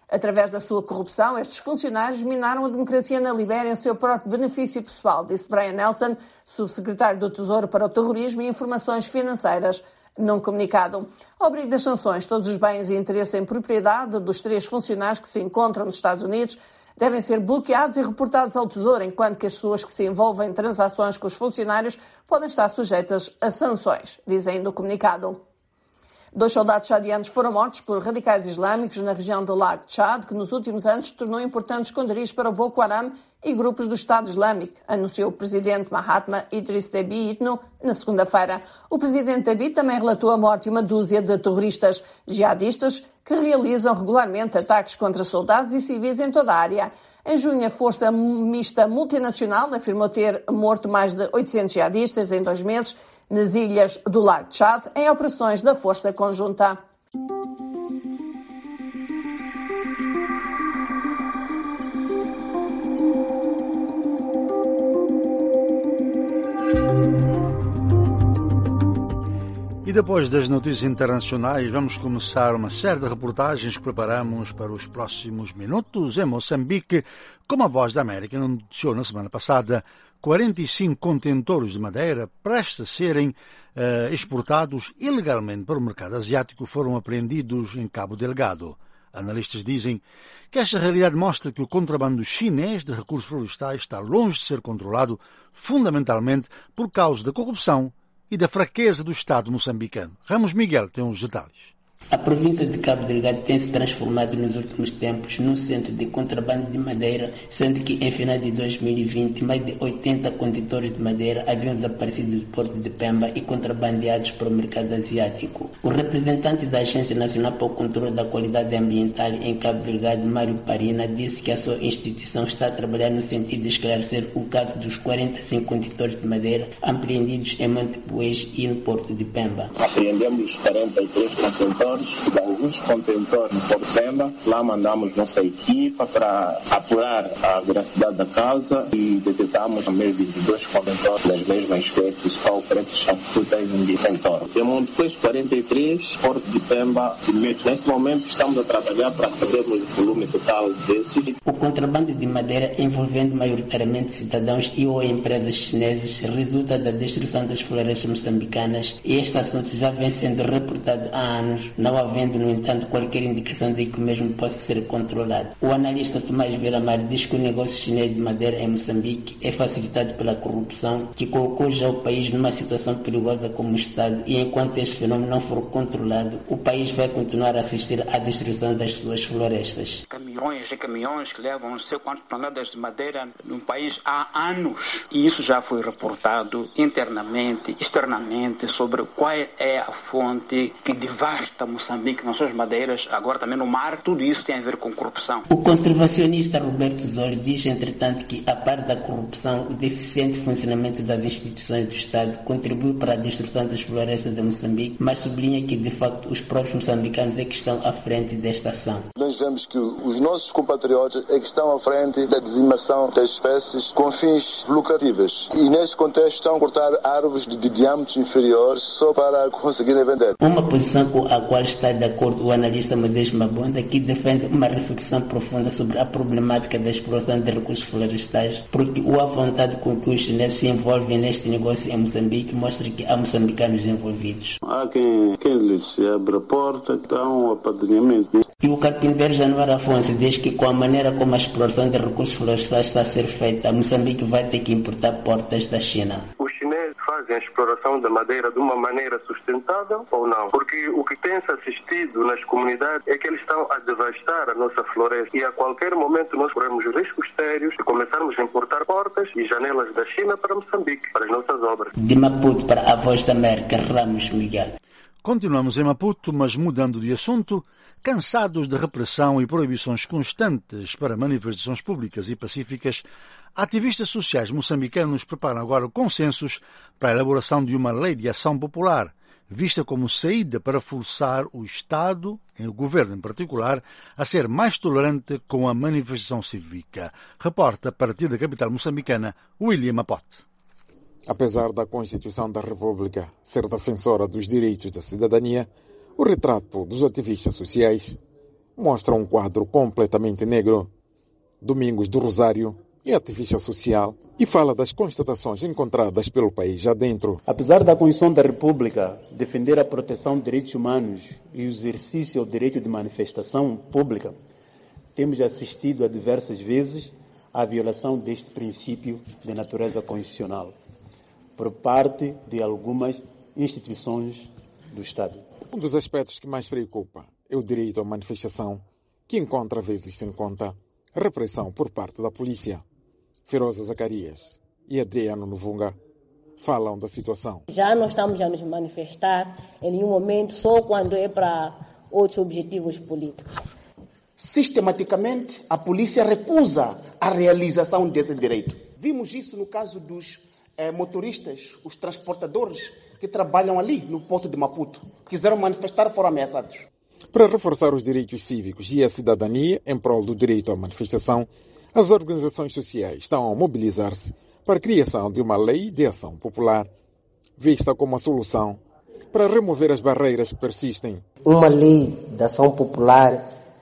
Através da sua corrupção, estes funcionários minaram a democracia na Libéria em seu próprio benefício pessoal, disse Brian Nelson, subsecretário do Tesouro para o Terrorismo e Informações Financeiras, num comunicado. Ao abrigo das sanções, todos os bens e interesse em propriedade dos três funcionários que se encontram nos Estados Unidos devem ser bloqueados e reportados ao Tesouro, enquanto que as pessoas que se envolvem em transações com os funcionários podem estar sujeitas a sanções, dizem no comunicado. Dois soldados chadianos foram mortos por radicais islâmicos na região do Lago Tchad, que nos últimos anos se tornou importante esconderijo para o Boko Haram e grupos do Estado Islâmico, anunciou o presidente Mahatma Idriss Déby Itno na segunda-feira. O presidente Déby também relatou a morte de uma dúzia de terroristas jihadistas que realizam regularmente ataques contra soldados e civis em toda a área. Em junho, a Força Mista Multinacional afirmou ter morto mais de oitocentos jihadistas em dois meses nas ilhas do Lago Tchad, em operações da Força Conjunta. E depois das notícias internacionais, vamos começar uma série de reportagens que preparamos para os próximos minutos. Em Moçambique, como a Voz da América noticiou na semana passada, quarenta e cinco contentores de madeira prestes a serem uh, exportados ilegalmente para o mercado asiático foram apreendidos em Cabo Delgado. Analistas dizem que esta realidade mostra que o contrabando chinês de recursos florestais está longe de ser controlado, fundamentalmente por causa da corrupção e da fraqueza do Estado moçambicano. Ramos Miguel tem os detalhes. A província de Cabo Delgado tem se transformado nos últimos tempos num centro de contrabando de madeira, sendo que em final de dois mil e vinte mais de oitenta contentores de madeira haviam desaparecido do porto de Pemba e contrabandeados para o mercado asiático. O representante da Agência Nacional para o Controle da Qualidade Ambiental em Cabo Delgado, Mário Parina, disse que a sua instituição está a trabalhar no sentido de esclarecer o caso dos quarenta e cinco contentores de madeira apreendidos em Montepuez e no porto de Pemba. Apreendemos quarenta e três contentores de alguns contentores por Pemba. Lá mandamos nossa equipa para apurar a veracidade da causa e detectamos também vinte e dois contentores das mesmas espécies ao preto chafrutas de contentores. Temos depois quarenta e três, porto de Pemba. Neste momento estamos a trabalhar para sabermos o volume total desses. O contrabando de madeira envolvendo maioritariamente cidadãos e ou empresas chinesas resulta da destruição das florestas moçambicanas e este assunto já vem sendo reportado há anos, não havendo, no entanto, qualquer indicação de que o mesmo possa ser controlado. O analista Tomás Vilamar diz que o negócio chinês de madeira em Moçambique é facilitado pela corrupção, que colocou já o país numa situação perigosa como Estado, e enquanto este fenômeno não for controlado, o país vai continuar a assistir à destruição das suas florestas. Caminhões e caminhões que levam não sei quantas toneladas de madeira no país há anos, e isso já foi reportado internamente, externamente, sobre qual é a fonte que devasta Moçambique nas suas madeiras, agora também no mar. Tudo isso tem a ver com corrupção. O conservacionista Roberto Zoli diz, entretanto, que a par da corrupção, o deficiente funcionamento das instituições do Estado contribui para a destruição das florestas de Moçambique, mas sublinha que, de facto, os próprios moçambicanos é que estão à frente desta ação. Nós vemos que os nossos compatriotas é que estão à frente da dizimação das espécies com fins lucrativos e, neste contexto, estão a cortar árvores de, de diâmetros inferiores só para conseguirem vender. Uma posição com a qual está de acordo o analista Moisés Mabonda, que defende uma reflexão profunda sobre a problemática da exploração de recursos florestais, porque a vontade com que os chineses se envolvem neste negócio em Moçambique mostra que há moçambicanos envolvidos. Há quem, quem lhes abre a porta, então o apadrinhamento. E o carpinteiro Januário Afonso diz que com a maneira como a exploração de recursos florestais está a ser feita, Moçambique vai ter que importar portas da China. Fazem a exploração da madeira de uma maneira sustentável ou não? Porque o que tem-se assistido nas comunidades é que eles estão a devastar a nossa floresta e a qualquer momento nós corremos riscos sérios de começarmos a importar portas e janelas da China para Moçambique, para as nossas obras. De Maputo para a Voz da América, Ramos Miguel. Continuamos em Maputo, mas mudando de assunto, cansados de repressão e proibições constantes para manifestações públicas e pacíficas, ativistas sociais moçambicanos preparam agora consensos para a elaboração de uma lei de ação popular, vista como saída para forçar o Estado, o governo em particular, a ser mais tolerante com a manifestação cívica. Reporta a partir da capital moçambicana, William Apote. Apesar da Constituição da República ser defensora dos direitos da cidadania, o retrato dos ativistas sociais mostra um quadro completamente negro. Domingos do Rosário é ativista social e fala das constatações encontradas pelo país adentro. Apesar da Constituição da República defender a proteção de direitos humanos e o exercício do direito de manifestação pública, temos assistido a diversas vezes à violação deste princípio de natureza constitucional por parte de algumas instituições do Estado. Um dos aspectos que mais preocupa é o direito à manifestação, que encontra vezes sem conta a repressão por parte da polícia. Feroza Zacarias e Adriano Novunga falam da situação. Já não estamos a nos manifestar em nenhum momento, só quando é para outros objetivos políticos. Sistematicamente, a polícia recusa a realização desse direito. Vimos isso no caso dos eh, motoristas, os transportadores que trabalham ali no porto de Maputo. Quiseram manifestar, foram ameaçados. Para reforçar os direitos cívicos e a cidadania em prol do direito à manifestação, as organizações sociais estão a mobilizar-se para a criação de uma lei de ação popular, vista como a solução para remover as barreiras que persistem. Uma lei de ação popular,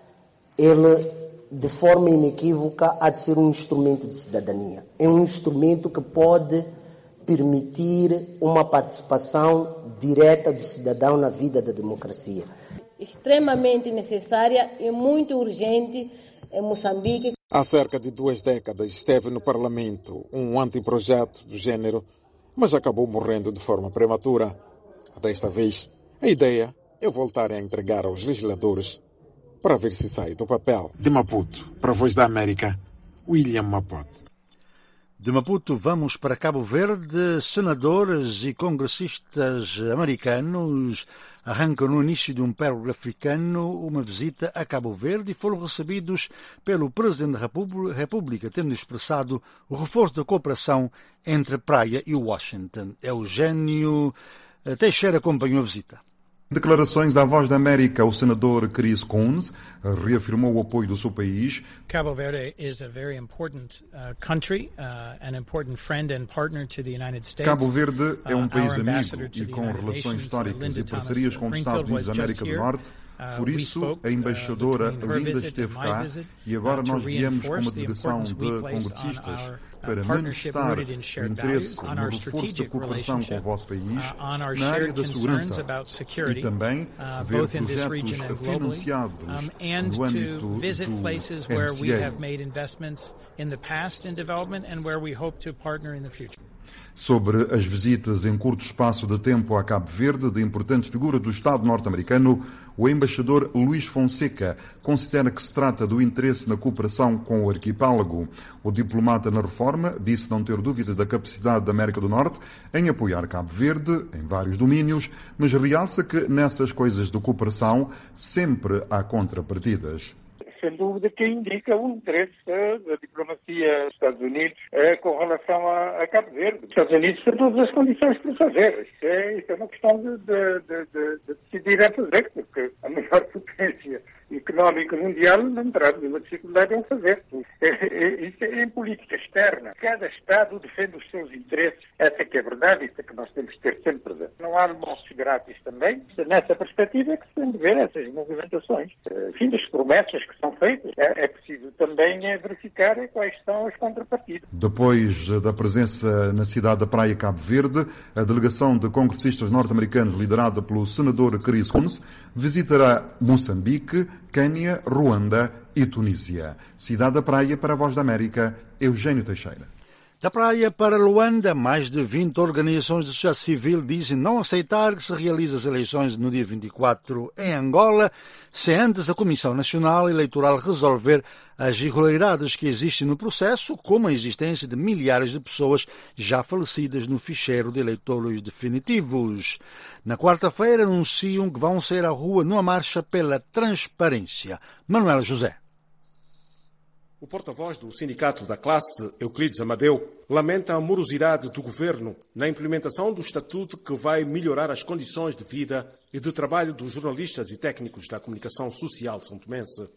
ele, de forma inequívoca, há de ser um instrumento de cidadania. É um instrumento que pode permitir uma participação direta do cidadão na vida da democracia. Extremamente necessária e muito urgente em Moçambique. Há cerca de duas décadas esteve no Parlamento um anteprojeto do género, mas acabou morrendo de forma prematura. Desta vez, a ideia é voltar a entregar aos legisladores para ver se sai do papel. De Maputo, para a Voz da América, William Mapote. De Maputo vamos para Cabo Verde. Senadores e congressistas americanos arrancam no início de um périplo africano uma visita a Cabo Verde e foram recebidos pelo Presidente da República, tendo expressado o reforço da cooperação entre Praia e Washington. Eugênio Teixeira acompanhou a visita. Declarações da Voz da América, o senador Chris Coons reafirmou o apoio do seu país. Cabo Verde is a very important uh, country, uh, an important friend and partner to the United States. Cabo Verde é um país amigo e com relações históricas e parcerias com os Estados Unidos da América do Norte. Por isso, a embaixadora Linda esteve cá e agora nós viemos com uma delegação de congressistas para manifestar o interesse no reforço da cooperação com o vosso país na área da segurança e também ver projetos financiados no âmbito do M C A. Sobre as visitas em curto espaço de tempo a Cabo Verde de importantes figuras do Estado norte-americano, o embaixador Luís Fonseca considera que se trata do interesse na cooperação com o arquipélago. O diplomata na reforma disse não ter dúvidas da capacidade da América do Norte em apoiar Cabo Verde em vários domínios, mas realça que nessas coisas de cooperação sempre há contrapartidas. Sem dúvida que indica o interesse da diplomacia dos Estados Unidos eh, com relação a, a Cabo Verde. Os Estados Unidos têm todas as condições para fazer. Isso é, isso é uma questão de, de, de, de, de decidir a fazer, porque a maior potência económica mundial não terá nenhuma dificuldade em fazer. É, é, isso é em política externa. Cada Estado defende os seus interesses. Essa que é a verdade, isso é que nós temos que ter sempre presente. Não há almoços grátis também. Nessa perspectiva é que se tem de ver essas movimentações. Enfim, das promessas que são feitas, é, é preciso também verificar quais são as contrapartidas. Depois da presença na cidade da Praia Cabo Verde, a delegação de congressistas norte-americanos liderada pelo senador Chris Coons visitará Moçambique, Quênia, Ruanda e Tunísia. Cidade da Praia para a Voz da América, Eugênio Teixeira. Da Praia para Luanda, mais de vinte organizações de sociedade civil dizem não aceitar que se realize as eleições no dia vinte e quatro em Angola, se antes a Comissão Nacional Eleitoral resolver as irregularidades que existem no processo, como a existência de milhares de pessoas já falecidas no ficheiro de eleitores definitivos. Na quarta-feira anunciam que vão sair à rua numa marcha pela transparência. Manuel José. O porta-voz do Sindicato da Classe, Euclides Amadeu, lamenta a morosidade do governo na implementação do estatuto que vai melhorar as condições de vida e de trabalho dos jornalistas e técnicos da comunicação social são-tomense.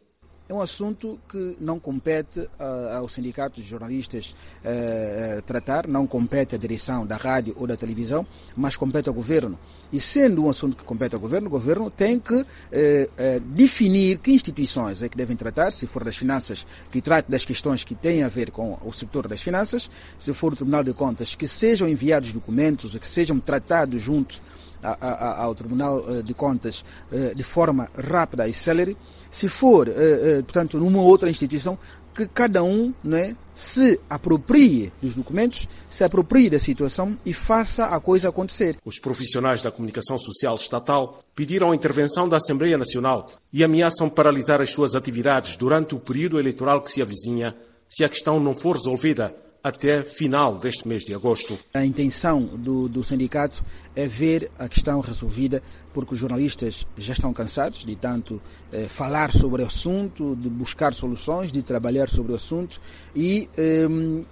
é um assunto que não compete uh, aos sindicatos de jornalistas uh, uh, tratar, não compete à direção da rádio ou da televisão, mas compete ao governo. E sendo um assunto que compete ao governo, o governo tem que uh, uh, definir que instituições é que devem tratar, se for das finanças, que trate das questões que têm a ver com o setor das finanças, se for o Tribunal de Contas, que sejam enviados documentos, que sejam tratados junto a, a, ao Tribunal de Contas uh, de forma rápida e célere. Se for, uh, uh, portanto, numa outra instituição, que cada um, né, se aproprie dos documentos, se aproprie da situação e faça a coisa acontecer. Os profissionais da comunicação social estatal pediram a intervenção da Assembleia Nacional e ameaçam paralisar as suas atividades durante o período eleitoral que se avizinha, se a questão não for resolvida até final deste mês de agosto. A intenção do, do sindicato é ver a questão resolvida, porque os jornalistas já estão cansados de tanto eh, falar sobre o assunto, de buscar soluções, de trabalhar sobre o assunto, e eh,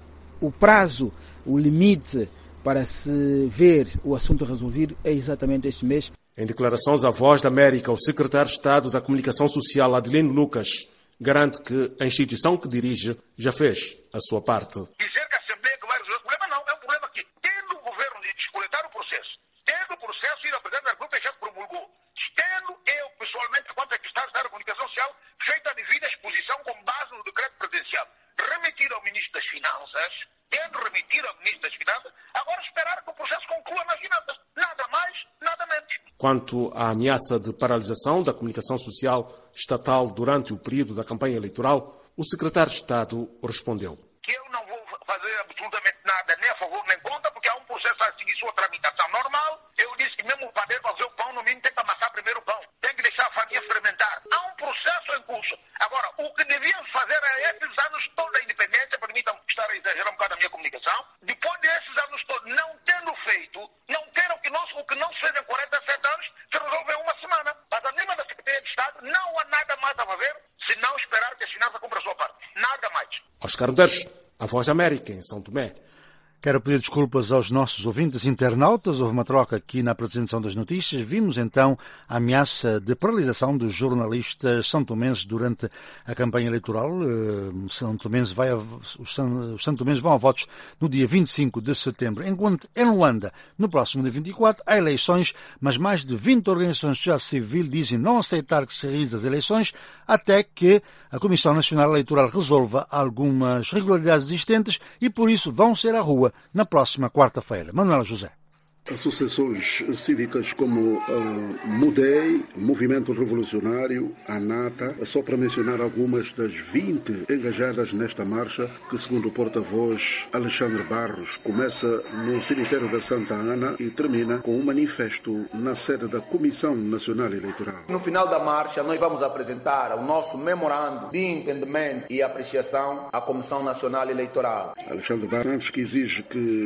o prazo, o limite para se ver o assunto resolvido é exatamente este mês. Em declarações à Voz da América, o secretário de Estado da Comunicação Social, Adelino Lucas, garante que a instituição que dirige já fez a sua parte. Dizer que a Assembleia que vai resolver o problema não, é um problema que, tendo o governo de descoletar o processo, tendo o processo ir ao presidente da República já promulgou, tendo eu, pessoalmente, enquanto secretário de Estado da Comunicação Social, feito a devida exposição com base no decreto presidencial, remitir ao Ministro das Finanças, tendo remitir ao Ministro das Finanças, agora esperar que o processo conclua nas finanças. Nada mais, nada menos. Quanto à ameaça de paralisação da comunicação social estatal durante o período da campanha eleitoral, o secretário de Estado respondeu. Que eu não vou fazer absolutamente nada, nem a favor nem contra, porque há um processo a seguir sua tramitação normal. Eu disse que mesmo o padeiro fazer o pão, no mínimo tem que amassar primeiro o pão. Tem que deixar a farinha fermentar. Há um processo em curso. Agora, o que devíamos fazer é esses anos todos da independência, permitam-me estar a exagerar um bocado a minha comunicação, depois desses anos todos, não tendo feito, não tendo o que não, o que não se fez em quarenta e sete anos, se resolve em uma semana. Mas a nível da Secretaria de Estado, não há nada mais a fazer, se não esperar que a finança cumpra a sua parte. Nada mais. Oscar Medeiros, a Voz da América, em São Tomé. Quero pedir desculpas aos nossos ouvintes internautas. Houve uma troca aqui na apresentação das notícias. Vimos então a ameaça de paralisação dos jornalistas santomenses durante a campanha eleitoral. Os santomenses, vai a, os santomenses vão a votos no dia vinte e cinco de setembro. Enquanto em Luanda, no próximo dia vinte e quatro, há eleições, mas mais de vinte organizações de sociedade civil dizem não aceitar que se realizem as eleições até que a Comissão Nacional Eleitoral resolva algumas irregularidades existentes e, por isso, vão ser à rua na próxima quarta-feira. Manuel José. Associações cívicas como a MUDEI, Movimento Revolucionário, a NATA, só para mencionar algumas das vinte engajadas nesta marcha, que segundo o porta-voz Alexandre Barros, começa no cemitério da Santa Ana e termina com um manifesto na sede da Comissão Nacional Eleitoral. No final da marcha, nós vamos apresentar o nosso memorando de entendimento e apreciação à Comissão Nacional Eleitoral. Alexandre Barros, que exige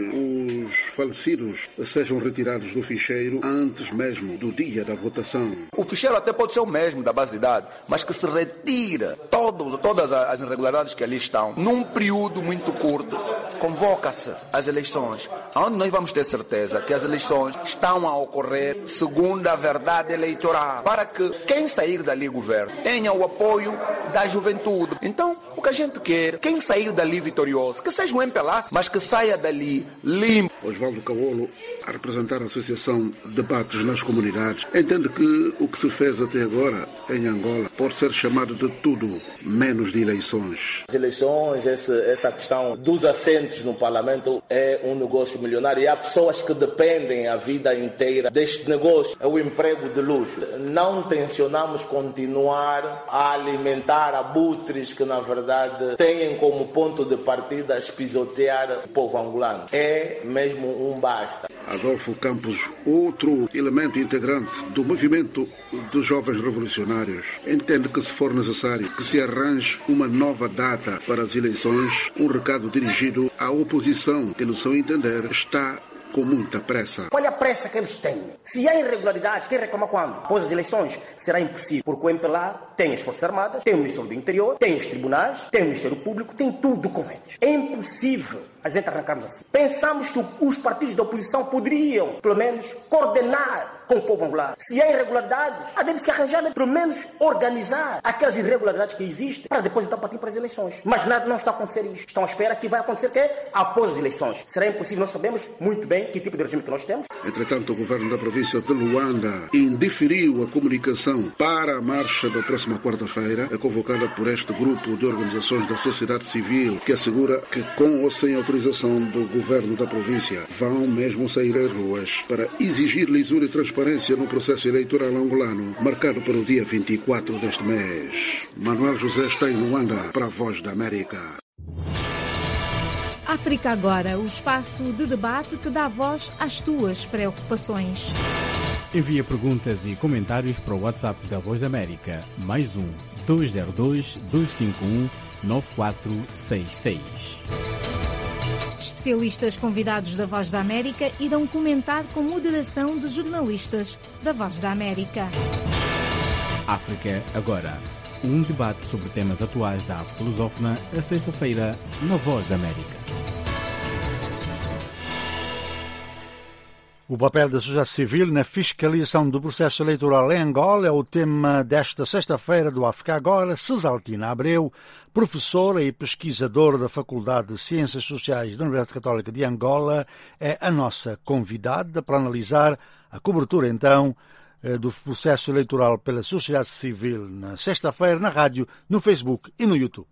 que os falecidos sejam retirados do ficheiro antes mesmo do dia da votação. O ficheiro até pode ser o mesmo da base de dados, mas que se retira todos, todas as irregularidades que ali estão. Num período muito curto, convoca-se as eleições, onde nós vamos ter certeza que as eleições estão a ocorrer segundo a verdade eleitoral, para que quem sair dali governo tenha o apoio da juventude. Então, o que a gente quer, quem sair dali vitorioso, que seja um empelaço, mas que saia dali limpo. Osvaldo Caolo, a representar a Associação Debates nas Comunidades, entende que o que se fez até agora em Angola pode ser chamado de tudo menos de eleições. As eleições, esse, essa questão dos assentos no Parlamento é um negócio milionário e há pessoas que dependem a vida inteira deste negócio, é o emprego de luxo. Não tencionamos continuar a alimentar abutres que na verdade têm como ponto de partida espisotear o povo angolano. É mesmo um basta. Adolfo Campos, outro elemento integrante do movimento dos jovens revolucionários, entende que se for necessário que se arranje uma nova data para as eleições, um recado dirigido à oposição que, no seu entender, está com muita pressa. Qual é a pressa que eles têm? Se há irregularidades, quem reclama quando? Após as eleições, será impossível, porque o M P L A tem as Forças Armadas, tem o Ministério do Interior, tem os tribunais, tem o Ministério Público, tem tudo com eles. É impossível a gente arrancamos assim. Pensamos que os partidos da oposição poderiam, pelo menos, coordenar com o povo angular. Se há irregularidades, há deve-se arranjar, pelo menos, organizar aquelas irregularidades que existem para depois então partir para as eleições. Mas nada não está a acontecer isto. Estão à espera que vai acontecer que após as eleições. Será impossível, nós sabemos muito bem que tipo de regime que nós temos. Entretanto, o governo da província de Luanda indiferiu a comunicação para a marcha da próxima quarta-feira, é convocada por este grupo de organizações da sociedade civil, que assegura que, com ou sem autorização do governo da província, vão mesmo sair às ruas para exigir lisura e transparência no processo eleitoral angolano, marcado para o dia vinte e quatro deste mês. Manuel José está em Luanda para a Voz da América. África Agora, o espaço de debate que dá voz às tuas preocupações. Envia perguntas e comentários para o WhatsApp da Voz da América, mais um dois zero dois, dois cinco um, nove quatro seis seis. Especialistas convidados da Voz da América irão comentar com moderação de jornalistas da Voz da América. África Agora, um debate sobre temas atuais da África lusófona, a sexta-feira, na Voz da América. O papel da sociedade civil na fiscalização do processo eleitoral em Angola é o tema desta sexta-feira do África Agora. Cesaltina Abreu, professora e pesquisadora da Faculdade de Ciências Sociais da Universidade Católica de Angola, é a nossa convidada para analisar a cobertura, então, do processo eleitoral pela sociedade civil na sexta-feira, na rádio, no Facebook e no YouTube.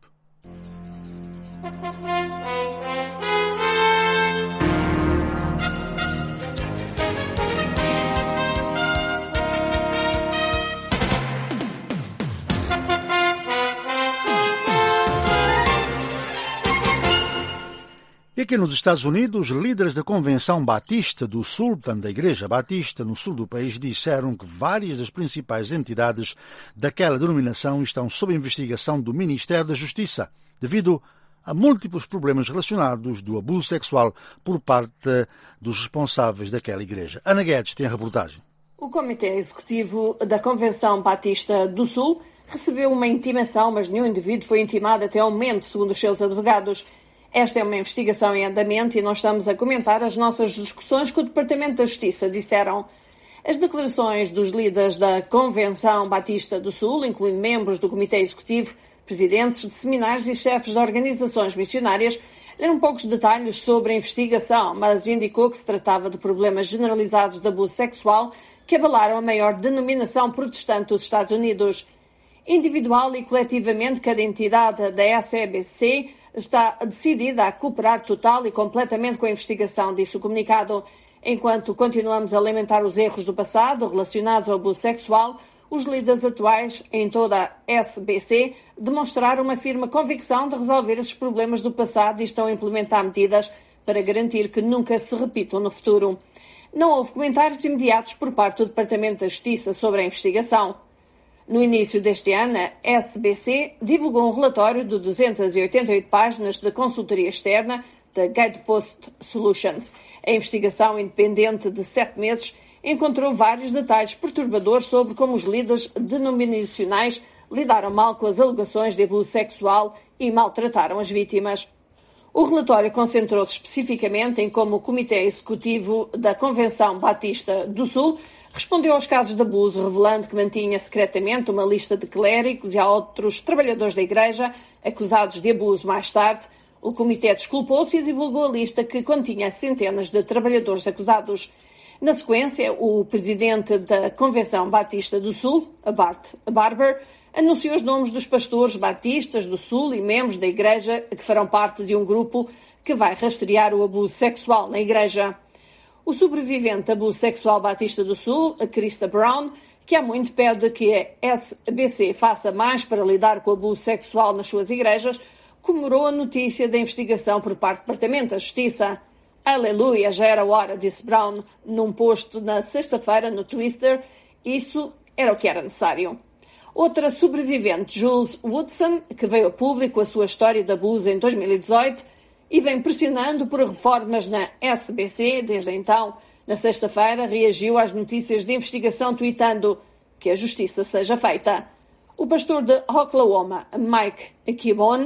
E aqui nos Estados Unidos, os líderes da Convenção Batista do Sul, portanto da Igreja Batista no sul do país, disseram que várias das principais entidades daquela denominação estão sob investigação do Ministério da Justiça, devido a múltiplos problemas relacionados do abuso sexual por parte dos responsáveis daquela igreja. Ana Guedes tem a reportagem. O Comitê Executivo da Convenção Batista do Sul recebeu uma intimação, mas nenhum indivíduo foi intimado até ao momento, segundo os seus advogados. Esta é uma investigação em andamento e nós estamos a comentar as nossas discussões com o Departamento da Justiça, disseram. As declarações dos líderes da Convenção Batista do Sul, incluindo membros do Comitê Executivo, presidentes de seminários e chefes de organizações missionárias, deram poucos detalhes sobre a investigação, mas indicou que se tratava de problemas generalizados de abuso sexual que abalaram a maior denominação protestante dos Estados Unidos. Individual e coletivamente, cada entidade da S E B C está decidida a cooperar total e completamente com a investigação, disse o comunicado. Enquanto continuamos a lamentar os erros do passado relacionados ao abuso sexual, os líderes atuais em toda a S B C demonstraram uma firme convicção de resolver esses problemas do passado e estão a implementar medidas para garantir que nunca se repitam no futuro. Não houve comentários imediatos por parte do Departamento da Justiça sobre a investigação. No início deste ano, a S B C divulgou um relatório de duzentas e oitenta e oito páginas de consultoria externa da Guidepost Solutions. A investigação independente de sete meses encontrou vários detalhes perturbadores sobre como os líderes denominacionais lidaram mal com as alegações de abuso sexual e maltrataram as vítimas. O relatório concentrou-se especificamente em como o Comitê Executivo da Convenção Batista do Sul respondeu aos casos de abuso, revelando que mantinha secretamente uma lista de clérigos e outros trabalhadores da Igreja acusados de abuso. Mais tarde, o Comitê desculpou-se e divulgou a lista que continha centenas de trabalhadores acusados. Na sequência, o presidente da Convenção Batista do Sul, Bart Barber, anunciou os nomes dos pastores batistas do Sul e membros da Igreja que farão parte de um grupo que vai rastrear o abuso sexual na Igreja. O sobrevivente de abuso sexual batista do Sul, a Krista Brown, que há muito pede que a S B C faça mais para lidar com o abuso sexual nas suas igrejas, comemorou a notícia da investigação por parte do Departamento da Justiça. Aleluia, já era hora, disse Brown num post na sexta-feira no Twitter. Isso era o que era necessário. Outra sobrevivente, Jules Woodson, que veio a público a sua história de abuso em dois mil e dezoito, e vem pressionando por reformas na S B C desde então. Na sexta-feira, reagiu às notícias de investigação, tweetando que a justiça seja feita. O pastor de Oklahoma, Mike Kibon,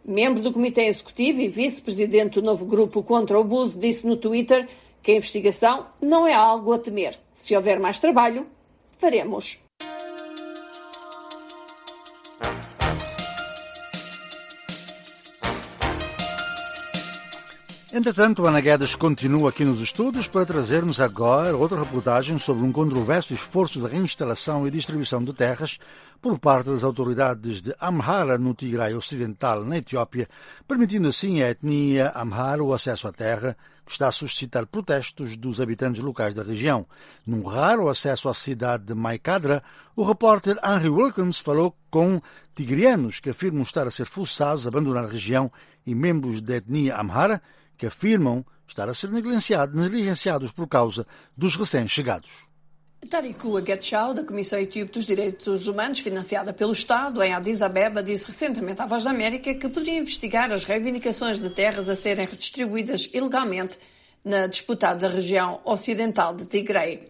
membro do Comitê Executivo e vice-presidente do novo grupo contra o abuso, disse no Twitter que a investigação não é algo a temer. Se houver mais trabalho, faremos. Entretanto, Ana Guedes continua aqui nos estúdios para trazer-nos agora outra reportagem sobre um controverso esforço de reinstalação e distribuição de terras por parte das autoridades de Amhara no Tigray Ocidental, na Etiópia, permitindo assim à etnia Amhara o acesso à terra, que está a suscitar protestos dos habitantes locais da região. Num raro acesso à cidade de Maikadra, o repórter Henry Wilkins falou com tigrianos que afirmam estar a ser forçados a abandonar a região e membros da etnia Amhara que afirmam estar a ser negligenciados por causa dos recém-chegados. Tariku Agatchau, da Comissão Etíope dos Direitos Humanos, financiada pelo Estado, em Addis Abeba, disse recentemente à Voz da América que poderia investigar as reivindicações de terras a serem redistribuídas ilegalmente na disputada região ocidental de Tigray.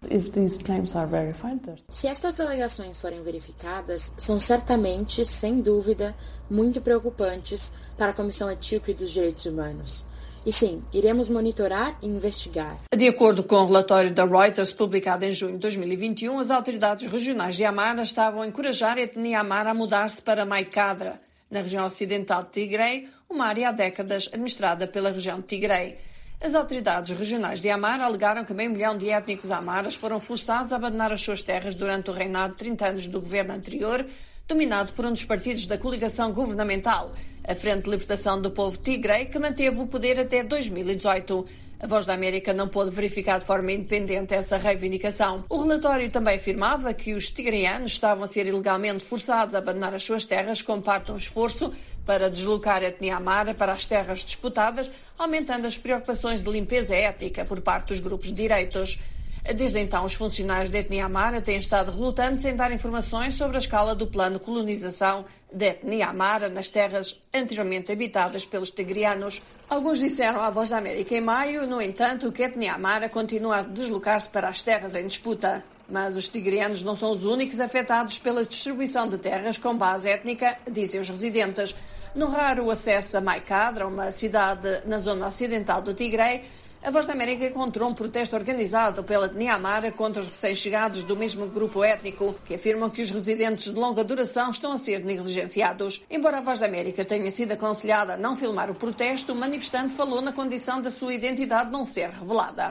Se estas alegações forem verificadas, são certamente, sem dúvida, muito preocupantes para a Comissão Etíope dos Direitos Humanos. E sim, iremos monitorar e investigar. De acordo com o relatório da Reuters, publicado em junho de dois mil e vinte e um, as autoridades regionais de Amhara estavam a encorajar a etnia Amhara a mudar-se para Maikadra, na região ocidental de Tigray, uma área há décadas administrada pela região de Tigray. As autoridades regionais de Amhara alegaram que meio milhão de étnicos amaras foram forçados a abandonar as suas terras durante o reinado de trinta anos do governo anterior, dominado por um dos partidos da coligação governamental, a Frente de Libertação do Povo Tigray, que manteve o poder até dois mil e dezoito. A Voz da América não pôde verificar de forma independente essa reivindicação. O relatório também afirmava que os tigraianos estavam a ser ilegalmente forçados a abandonar as suas terras como parte de um esforço para deslocar a etnia amara para as terras disputadas, aumentando as preocupações de limpeza étnica por parte dos grupos de direitos. Desde então, os funcionários da etnia amara têm estado relutantes em dar informações sobre a escala do plano de colonização da etnia amara nas terras anteriormente habitadas pelos tigrianos. Alguns disseram à Voz da América em maio, no entanto, que a etnia amara continua a deslocar-se para as terras em disputa. Mas os tigrianos não são os únicos afetados pela distribuição de terras com base étnica, dizem os residentes. No raro acesso a Maikadra, uma cidade na zona ocidental do Tigray, a Voz da América encontrou um protesto organizado pela etnia amara contra os recém-chegados do mesmo grupo étnico, que afirmam que os residentes de longa duração estão a ser negligenciados. Embora a Voz da América tenha sido aconselhada a não filmar o protesto, o manifestante falou na condição da sua identidade não ser revelada.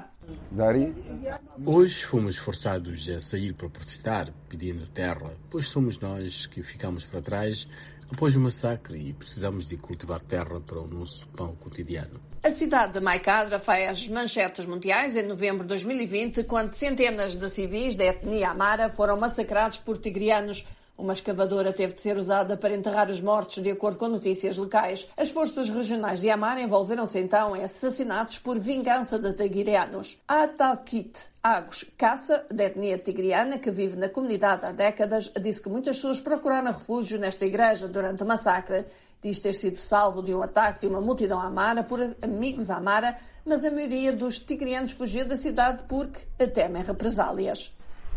Hoje fomos forçados a sair para protestar, pedindo terra, pois somos nós que ficamos para trás após o massacre e precisamos de cultivar terra para o nosso pão cotidiano. A cidade de Maikadra fez manchetes mundiais em novembro de dois mil e vinte, quando centenas de civis da etnia amara foram massacrados por tigrianos. Uma escavadora teve de ser usada para enterrar os mortos, de acordo com notícias locais. As forças regionais de Amara envolveram-se então em assassinatos por vingança de tigrianos. A Talkit Agus Kassa, da etnia tigriana, que vive na comunidade há décadas, disse que muitas pessoas procuraram refúgio nesta igreja durante o massacre. Diz ter sido salvo de um ataque de uma multidão amara por amigos amara, mas a maioria dos tigrianos fugiu da cidade porque temem represálias.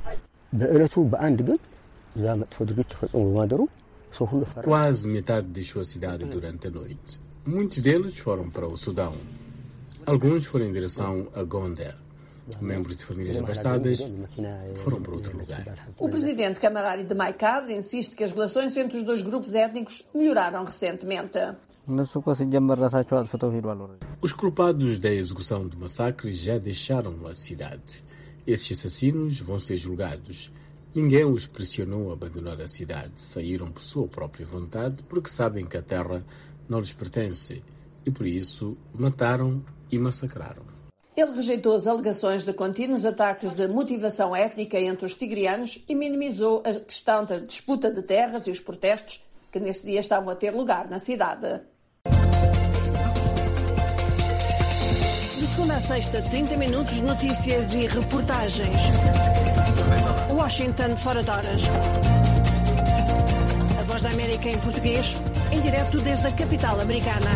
Quase metade deixou a cidade durante a noite. Muitos deles foram para o Sudão. Alguns foram em direção a Gondar. Membros de famílias abastadas foram para outro lugar. O presidente camarário de Maikadra insiste que as relações entre os dois grupos étnicos melhoraram recentemente. Os culpados da execução do massacre já deixaram a cidade. Esses assassinos vão ser julgados. Ninguém os pressionou a abandonar a cidade. Saíram por sua própria vontade porque sabem que a terra não lhes pertence e, por isso, mataram e massacraram. Ele rejeitou as alegações de contínuos ataques de motivação étnica entre os tigrianos e minimizou a questão da disputa de terras e os protestos que nesse dia estavam a ter lugar na cidade. De segunda a sexta, trinta minutos, notícias e reportagens. Washington, fora de horas. A Voz da América em português, em direto desde a capital americana.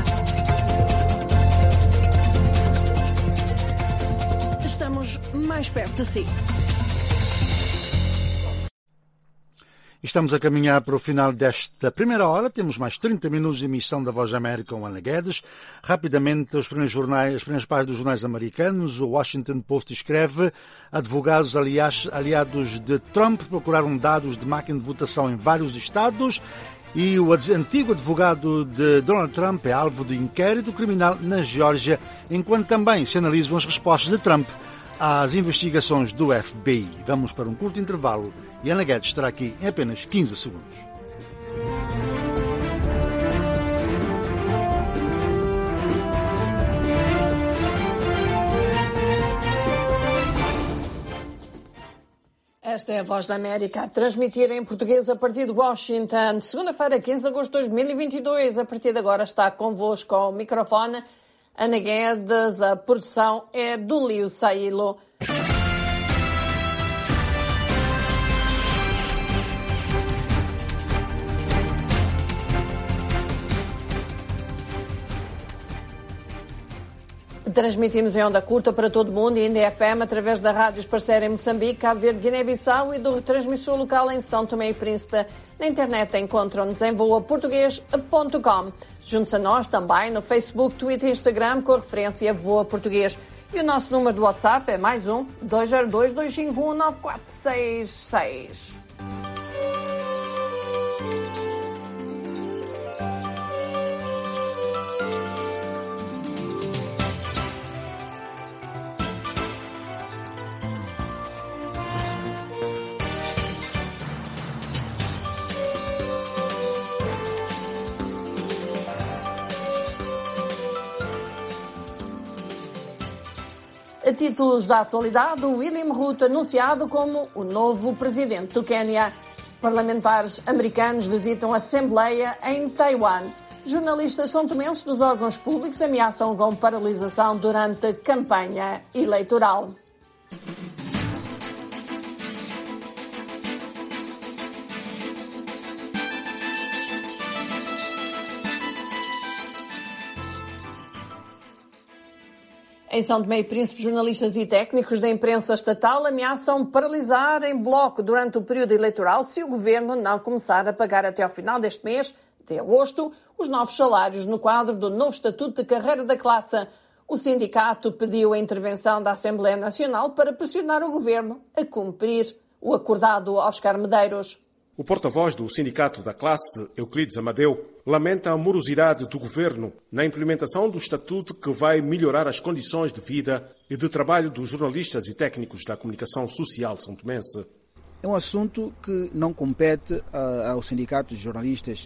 Estamos mais perto de si. Estamos a caminhar para o final desta primeira hora. Temos mais trinta minutos de emissão da Voz da América com Ana Guedes. Rapidamente, os primeiros jornais, as primeiras páginas dos jornais americanos. O Washington Post escreve: advogados aliados de Trump procuraram dados de máquina de votação em vários estados. E o antigo advogado de Donald Trump é alvo de inquérito criminal na Geórgia, enquanto também se analisam as respostas de Trump às investigações do F B I. Vamos para um curto intervalo e Ana Guedes estará aqui em apenas quinze segundos. Esta é a Voz da América, a transmitir em português a partir de Washington. Segunda-feira, quinze de agosto de dois mil e vinte e dois. A partir de agora está convosco ao microfone Ana Guedes. A produção é do Lio Sailo. Transmitimos em onda curta para todo o mundo e em D F M através da Rádios Parceira em Moçambique, Cabo Verde, Guiné-Bissau e do retransmissor local em São Tomé e Príncipe. Na internet encontram-nos em voa português ponto com. Junte-se a nós também no Facebook, Twitter e Instagram com a referência Voa Português. E o nosso número de WhatsApp é mais um dois zero dois, dois cinco um, nove quatro seis seis. A títulos da atualidade, o William Ruto anunciado como o novo presidente do Quênia. Parlamentares americanos visitam a Assembleia em Taiwan. Jornalistas são tomenses dos órgãos públicos ameaçam com paralisação durante a campanha eleitoral. Em São Tomé e Príncipe, jornalistas e técnicos da imprensa estatal ameaçam paralisar em bloco durante o período eleitoral se o governo não começar a pagar até ao final deste mês, de agosto, os novos salários no quadro do novo Estatuto de Carreira da Classe. O sindicato pediu a intervenção da Assembleia Nacional para pressionar o governo a cumprir o acordado. Oscar Medeiros. O porta-voz do Sindicato da Classe, Euclides Amadeu, lamenta a morosidade do governo na implementação do estatuto que vai melhorar as condições de vida e de trabalho dos jornalistas e técnicos da comunicação social são-tomense. É um assunto que não compete uh, ao sindicato de jornalistas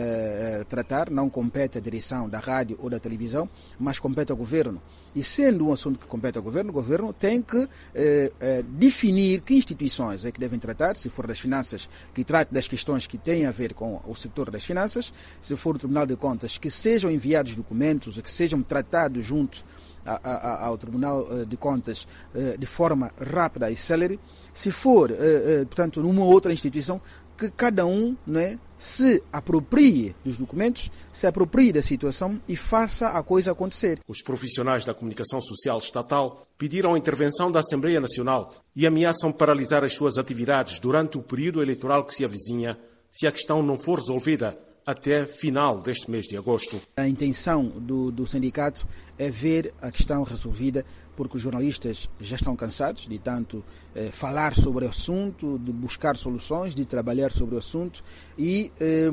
uh, tratar, não compete à direção da rádio ou da televisão, mas compete ao governo. E sendo um assunto que compete ao governo, o governo tem que uh, uh, definir que instituições é que devem tratar, se for das finanças, que trate das questões que têm a ver com o setor das finanças, se for o Tribunal de Contas, que sejam enviados documentos, que sejam tratados junto A, a, ao Tribunal de Contas de forma rápida e célere. Se for, portanto, numa outra instituição, que cada um, não é, se aproprie dos documentos, se aproprie da situação e faça a coisa acontecer. Os profissionais da comunicação social estatal pediram a intervenção da Assembleia Nacional e ameaçam paralisar as suas atividades durante o período eleitoral que se avizinha se a questão não for resolvida até final deste mês de agosto. A intenção do, do sindicato é ver a questão resolvida, porque os jornalistas já estão cansados de tanto eh, falar sobre o assunto, de buscar soluções, de trabalhar sobre o assunto e eh,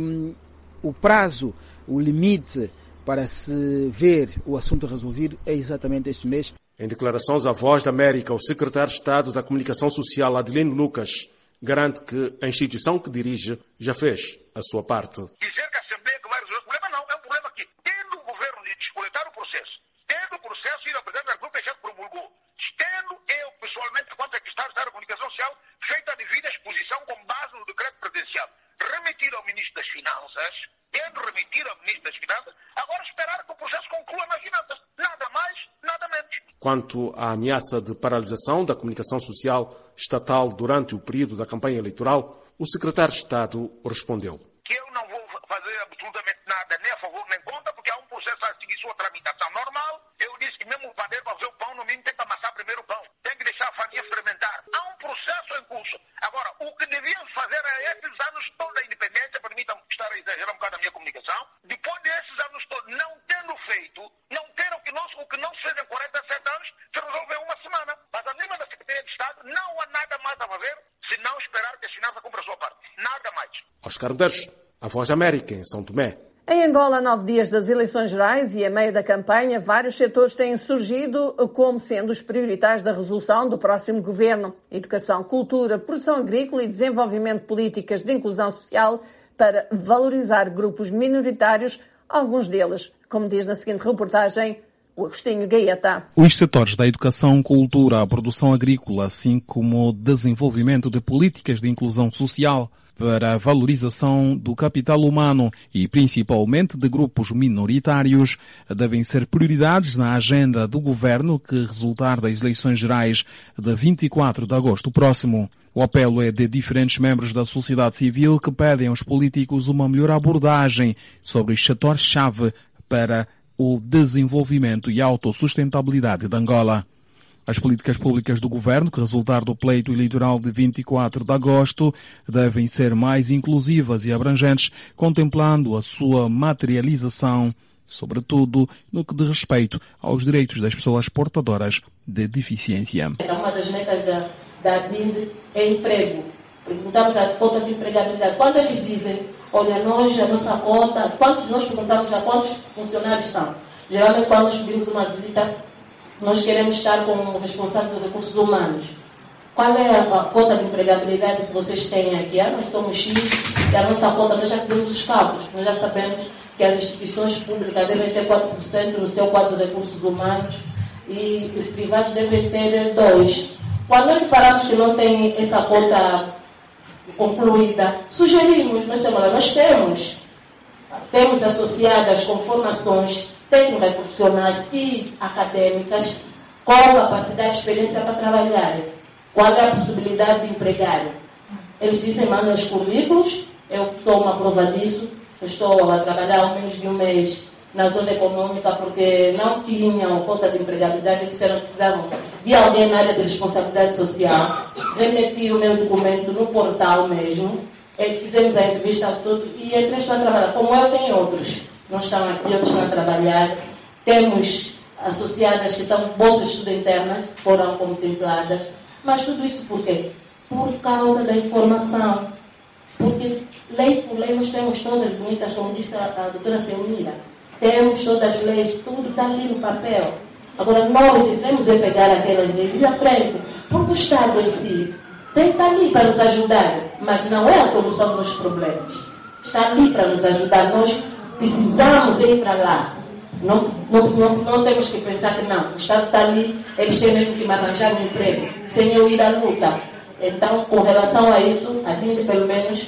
o prazo, o limite para se ver o assunto resolvido é exatamente este mês. Em declarações à Voz da América, o secretário de Estado da Comunicação Social, Adelino Lucas, garante que a instituição que dirige já fez a sua parte. Dizer que a Assembleia que vai resolver o problema não, é um problema que, tendo o governo de despoletar o processo, tendo o processo ir ao presidente da República já promulgou, tendo eu, pessoalmente, enquanto secretário de Estado da Comunicação Social, feito a devida exposição com base no decreto presidencial, remitir ao Ministro das Finanças, tendo remitir ao Ministro das Finanças, agora esperar que o processo conclua nas finanças. Nada mais, nada menos. Quanto à ameaça de paralisação da comunicação social estatal durante o período da campanha eleitoral, o secretário de Estado respondeu: que eu não vou fazer absolutamente nada, nem a favor nem contra, porque há um processo a seguir sua tramitação normal. Eu disse que mesmo o padeiro para fazer o pão, no mínimo tem que amassar primeiro o pão. Tem que deixar a farinha fermentar. Há um processo em curso. Agora, o que devíamos fazer é esses anos exagerar um bocado a minha comunicação, depois desses anos todos, não tendo feito, não tendo o que, nós, o que não se fez em quarenta e sete anos, se resolve em uma semana. Mas a nível da Secretaria de Estado, não há nada mais a fazer, se não esperar que a finança cumpra a sua parte. Nada mais. Oscar Medeiros, a Voz da América, em São Tomé. Em Angola, nove dias das eleições gerais e a meio da campanha, vários setores têm surgido como sendo os prioritários da resolução do próximo governo. Educação, cultura, produção agrícola e desenvolvimento de políticas de inclusão social para valorizar grupos minoritários, alguns deles, como diz na seguinte reportagem, o Agostinho Gaeta. Os setores da educação, cultura, a produção agrícola, assim como o desenvolvimento de políticas de inclusão social para a valorização do capital humano e principalmente de grupos minoritários, devem ser prioridades na agenda do governo que resultar das eleições gerais de vinte e quatro de agosto próximo. O apelo é de diferentes membros da sociedade civil que pedem aos políticos uma melhor abordagem sobre os setores-chave para o desenvolvimento e a autossustentabilidade de Angola. As políticas públicas do governo, que resultar do pleito eleitoral de vinte e quatro de agosto, devem ser mais inclusivas e abrangentes, contemplando a sua materialização, sobretudo no que diz respeito aos direitos das pessoas portadoras de deficiência. Uma das metas da, da D I N D é emprego. Perguntamos a cota de empregabilidade. Quando eles dizem, olha, nós, a nossa cota, quantos, nós perguntamos a quantos funcionários estão. Geralmente, quando nós pedimos uma visita, nós queremos estar com o responsável dos recursos humanos. Qual é a, a cota de empregabilidade que vocês têm aqui? Ah, nós somos X e a nossa cota, nós já fizemos os cálculos. Nós já sabemos que as instituições públicas devem ter quatro por cento no seu quadro de recursos humanos e os privados devem ter dois por cento. Quando nós reparamos que não tem essa cota concluída, sugerimos, nós, nós temos, temos associadas com formações técnicas profissionais e acadêmicas com capacidade e experiência para trabalhar. Qual é a possibilidade de empregar? Eles dizem, mandam os currículos, eu sou uma prova disso, eu estou a trabalhar há menos de um mês na zona econômica porque não tinham cota de empregabilidade, eles disseram que precisavam de alguém na área de responsabilidade social. Remeti o meu documento no portal mesmo, fizemos a entrevista tudo e entrei a trabalhar. Como eu, tem outros. Não estão aqui, outros estão a trabalhar. Temos associadas que estão bolsas de estudo internas, foram contempladas. Mas tudo isso por quê? Por causa da informação. Porque lei por lei nós temos todas bonitas, como disse a, a doutora Selmira. Temos todas as leis, tudo está ali no papel. Agora nós devemos é pegar aquelas leis e aprender. Porque o Estado em si tem que estar ali para nos ajudar, mas não é a solução dos problemas. Está ali para nos ajudar. Nós precisamos ir para lá. Não, não, não, não temos que pensar que não. O Estado está ali, eles têm mesmo que me arranjar um emprego, sem eu ir à luta. Então, com relação a isso, a D I N D, pelo menos...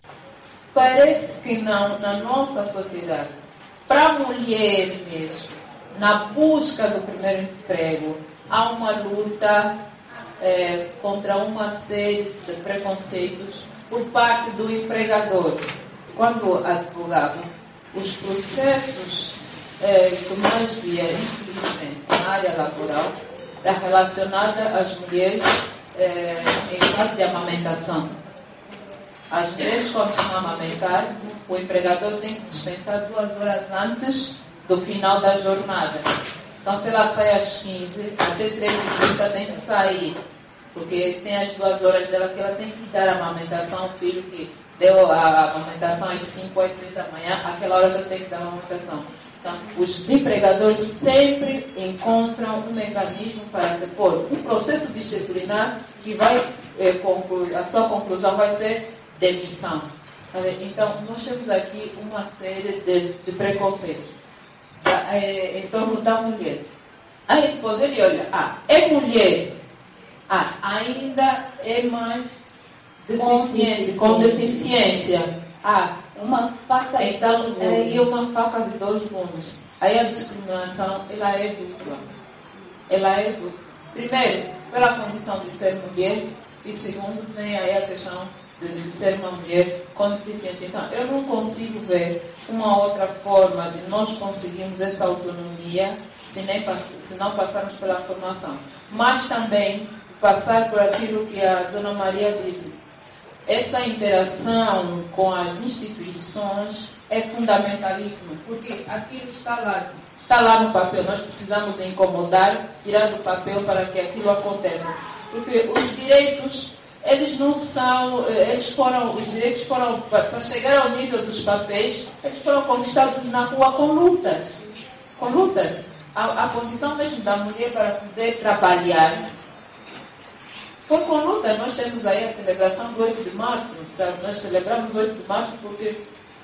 Parece que não, na nossa sociedade, para a mulher mesmo, na busca do primeiro emprego, há uma luta é, contra uma série de preconceitos por parte do empregador. Quando advogava, os processos é, que mais via, infelizmente, na área laboral, era relacionada às mulheres é, em fase de amamentação. As mulheres, quando estão a amamentar, o empregador tem que dispensar duas horas antes do final da jornada. Então, se ela sai às quinze, até três e trinta tem que sair, porque tem as duas horas dela que ela tem que dar a amamentação ao filho que deu a amamentação às cinco, às seis da manhã, aquela hora eu tenho que dar a amamentação. Então, os empregadores sempre encontram um mecanismo para depor um processo disciplinar que vai, eh, concluir, a sua conclusão vai ser demissão. Então, nós temos aqui uma série de, de preconceitos é, em torno da mulher. Aí depois ele olha, ah, é mulher, ah, ainda é mais deficiente, com deficiência. Ah, uma faca então, de é, e uma faca de dois gumes. Aí a discriminação, ela é dupla. Ela é dupla. Primeiro, pela condição de ser mulher, e segundo, vem aí a questão de, de ser uma mulher com deficiência. Então, eu não consigo ver uma outra forma de nós conseguirmos essa autonomia se, nem, se não passarmos pela formação. Mas também passar por aquilo que a Dona Maria disse. essa interação com as instituições é fundamentalíssima, porque aquilo está lá, está lá no papel. Nós precisamos incomodar, tirar do papel para que aquilo aconteça. Porque os direitos, eles não são, eles foram, os direitos foram, para chegar ao nível dos papéis, eles foram conquistados na rua com lutas. Com lutas. A, a condição mesmo da mulher para poder trabalhar foi com luta. Nós temos aí a celebração do oito de março, sabe? Nós celebramos o oito de março porque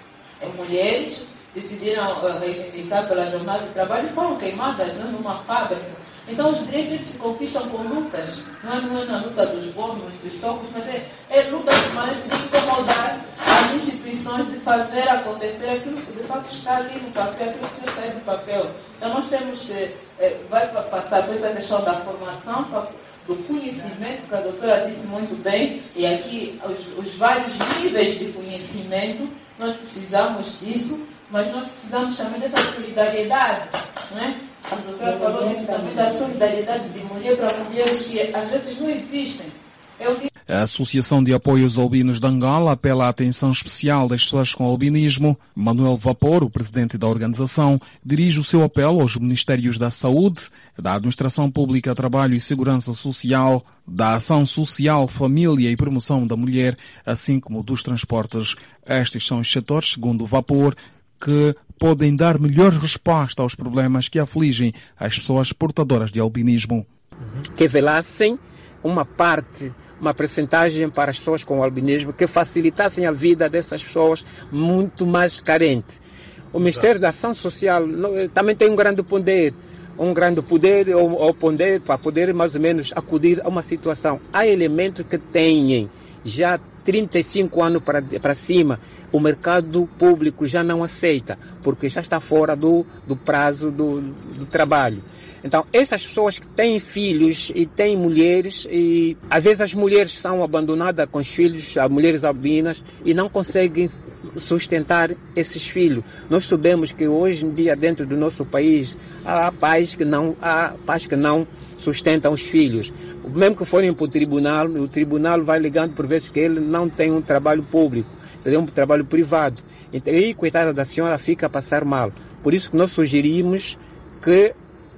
mulheres decidiram reivindicar pela jornada de trabalho e foram queimadas, né, numa fábrica. Então os direitos se conquistam com lutas, não é, não é na luta dos bônus, dos socos, mas é, é luta de maneira de incomodar as instituições, de fazer acontecer aquilo que de facto está ali no papel, aquilo que sai do papel. Então nós temos que, é, vai passar por essa questão da formação, do conhecimento, que a doutora disse muito bem, e aqui os, os vários níveis de conhecimento, nós precisamos disso, mas nós precisamos também dessa solidariedade, né? A doutora falou disso também, da solidariedade de mulher para mulheres que às vezes não existem. Eu... A Associação de Apoio aos Albinos de Angola apela à atenção especial das pessoas com albinismo. Manuel Vapor, o presidente da organização, dirige o seu apelo aos Ministérios da Saúde, da Administração Pública, Trabalho e Segurança Social, da Ação Social, Família e Promoção da Mulher, assim como dos transportes. Estes são os setores, segundo o Vapor, que podem dar melhor resposta aos problemas que afligem as pessoas portadoras de albinismo. Que velassem uma parte, uma percentagem para as pessoas com albinismo, que facilitassem a vida dessas pessoas muito mais carentes. O Ministério da Ação Social também tem um grande poder, um grande poder ou, ou poder para poder mais ou menos acudir a uma situação. Há elementos que têm já trinta e cinco anos para, para cima, o mercado público já não aceita, porque já está fora do, do prazo do, do trabalho. Então, essas pessoas que têm filhos e têm mulheres, e às vezes as mulheres são abandonadas com os filhos, as mulheres albinas, e não conseguem sustentar esses filhos. Nós sabemos que hoje em dia, dentro do nosso país, há pais que não, há pais que não sustentam os filhos. Mesmo que forem para o tribunal, o tribunal vai ligando por vezes que ele não tem um trabalho público, ele tem um trabalho privado. Então, aí, coitada da senhora, fica a passar mal. Por isso que nós sugerimos que